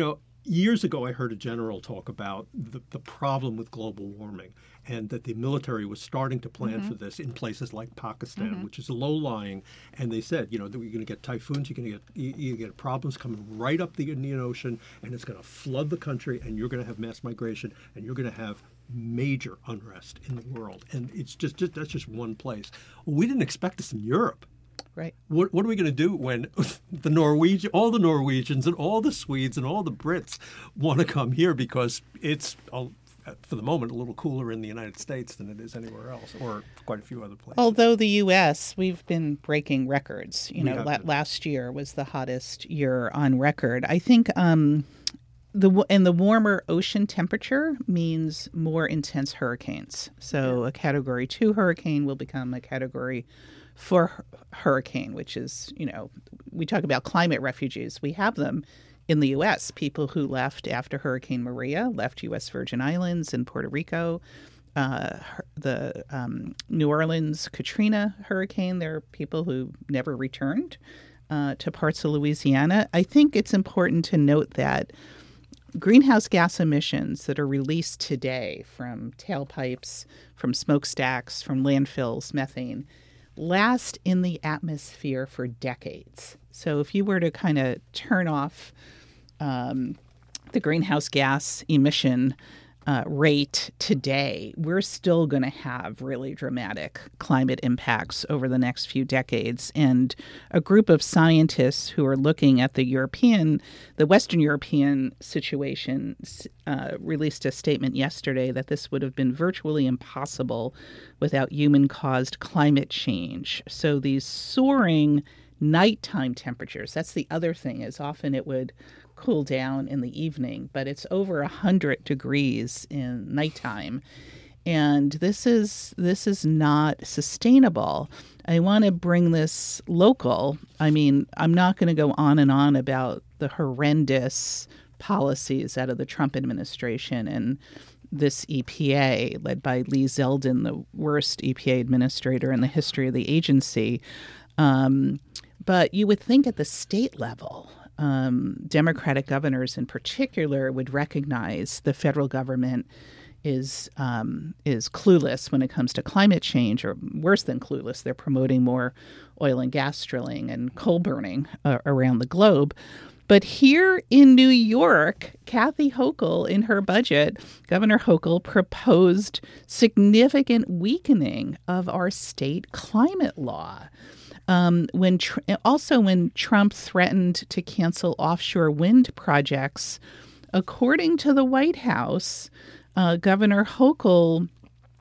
years ago, I heard a general talk about the, the problem with global warming, and that the military was starting to plan mm-hmm. for this in places like Pakistan, mm-hmm. which is low-lying. And they said, you know, that you're going to get typhoons, you're going to get you, you get problems coming right up the Indian Ocean, and it's going to flood the country, and you're going to have mass migration, and you're going to have major unrest in the world. And it's just, just that's just one place. Well, we didn't expect this in Europe. Right. What, what are we going to do when the Norwegian, all the Norwegians and all the Swedes and all the Brits want to come here because it's, for the moment, a little cooler in the United States than it is anywhere else, or quite a few other places. Although the U S, we've been breaking records. You We know, have la- been. last year was the hottest year on record. I think um, the and the warmer ocean temperature means more intense hurricanes. So a Category two hurricane will become a Category for hurricane, which is, you know, we talk about climate refugees. We have them in the U S, people who left after Hurricane Maria, left U S Virgin Islands and Puerto Rico. Uh, the um, New Orleans Katrina hurricane, there are people who never returned uh, to parts of Louisiana. I think it's important to note that greenhouse gas emissions that are released today from tailpipes, from smokestacks, from landfills, methane, last in the atmosphere for decades. So if you were to kind of turn off um, the greenhouse gas emission uh, rate today, we're still going to have really dramatic climate impacts over the next few decades. And a group of scientists who are looking at the European, the Western European situation, uh, released a statement yesterday that this would have been virtually impossible without human-caused climate change. So these soaring nighttime temperatures, that's the other thing, is often it would cool down in the evening, but it's over one hundred degrees in nighttime. And this is this is not sustainable. I want to bring this local. I mean, I'm not going to go on and on about the horrendous policies out of the Trump administration and this E P A, led by Lee Zeldin, the worst E P A administrator in the history of the agency. Um, but you would think at the state level, um, Democratic governors in particular would recognize the federal government is um, is clueless when it comes to climate change, or worse than clueless. They're promoting more oil and gas drilling and coal burning uh, around the globe. But here in New York, Kathy Hochul, in her budget, Governor Hochul proposed significant weakening of our state climate law. Um, when tr- also when Trump threatened to cancel offshore wind projects, according to the White House, uh, Governor Hochul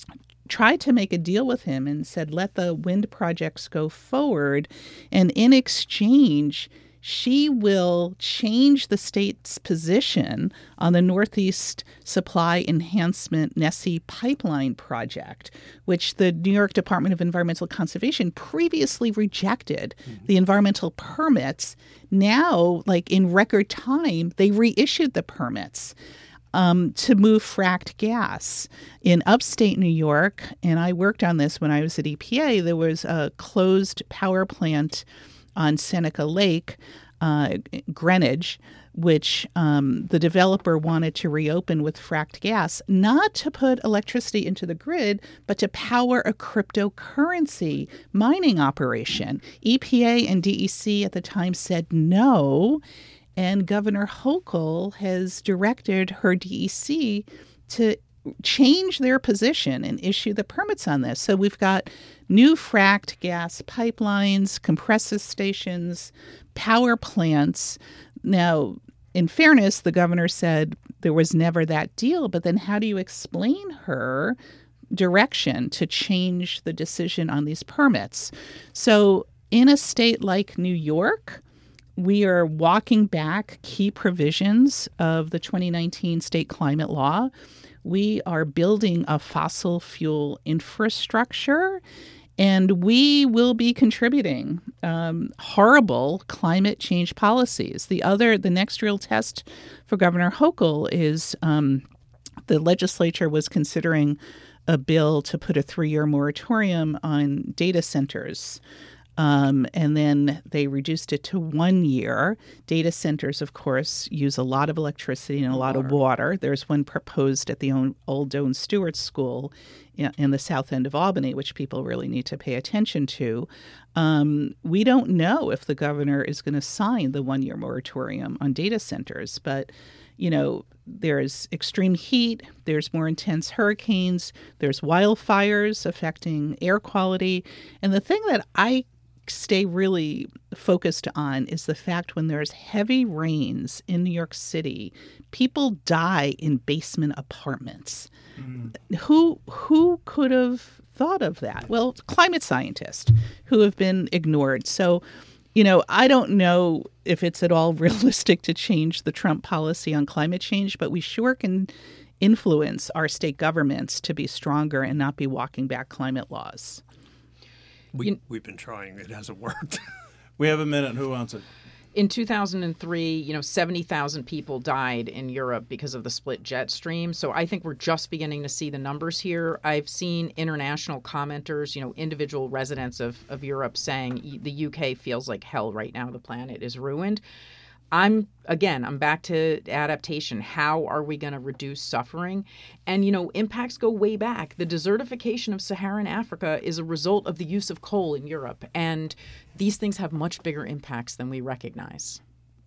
tried to make a deal with him and said, let the wind projects go forward. And in exchange, she will change the state's position on the Northeast Supply Enhancement Nessie Pipeline project, which the New York Department of Environmental Conservation previously rejected mm-hmm. the environmental permits. Now, like in record time, they reissued the permits um, to move fracked gas. In upstate New York, and I worked on this when I was at E P A, there was a closed power plant on Seneca Lake, uh, Greenwich, which um, the developer wanted to reopen with fracked gas, not to put electricity into the grid, but to power a cryptocurrency mining operation. E P A and D E C at the time said no, and Governor Hochul has directed her D E C to change their position and issue the permits on this. So we've got new fracked gas pipelines, compressor stations, power plants. Now, in fairness, the governor said there was never that deal, but then how do you explain her direction to change the decision on these permits? So in a state like New York, we are walking back key provisions of the twenty nineteen state climate law. We are building a fossil fuel infrastructure, and we will be contributing um, horrible climate change policies. The other, the next real test for Governor Hochul is um, the legislature was considering a bill to put a three-year moratorium on data centers. Um, and then they reduced it to one year. Data centers, of course, use a lot of electricity and a lot of water. There's one proposed at the old Doane Stewart School in the south end of Albany, which people really need to pay attention to. Um, we don't know if the governor is going to sign the one-year moratorium on data centers, but, you know, there's extreme heat, there's more intense hurricanes, there's wildfires affecting air quality. And the thing that I stay really focused on is the fact when there's heavy rains in New York City, people die in basement apartments. Mm. Who who could have thought of that? Well, climate scientists who have been ignored. So, you know, I don't know if it's at all realistic to change the Trump policy on climate change, but we sure can influence our state governments to be stronger and not be walking back climate laws. We, we've been trying. It hasn't worked. We have a minute. Who wants it? In two thousand three, you know, seventy thousand people died in Europe because of the split jet stream. So I think we're just beginning to see the numbers here. I've seen international commenters, you know, individual residents of, of Europe saying the U K feels like hell right now. The planet is ruined. I'm, again, I'm back to adaptation. How are we going to reduce suffering? And, you know, impacts go way back. The desertification of Saharan Africa is a result of the use of coal in Europe. And these things have much bigger impacts than we recognize.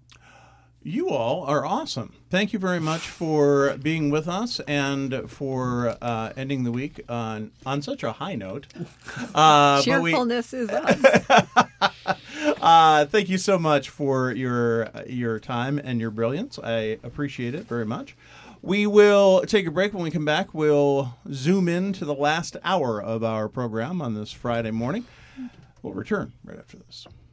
You all are awesome. Thank you very much for being with us and for uh, ending the week on on such a high note. Uh, Cheerfulness we... is us. uh, thank you so much for your your time and your brilliance. I appreciate it very much. We will take a break. When we come back, we'll zoom in to the last hour of our program on this Friday morning. We'll return right after this.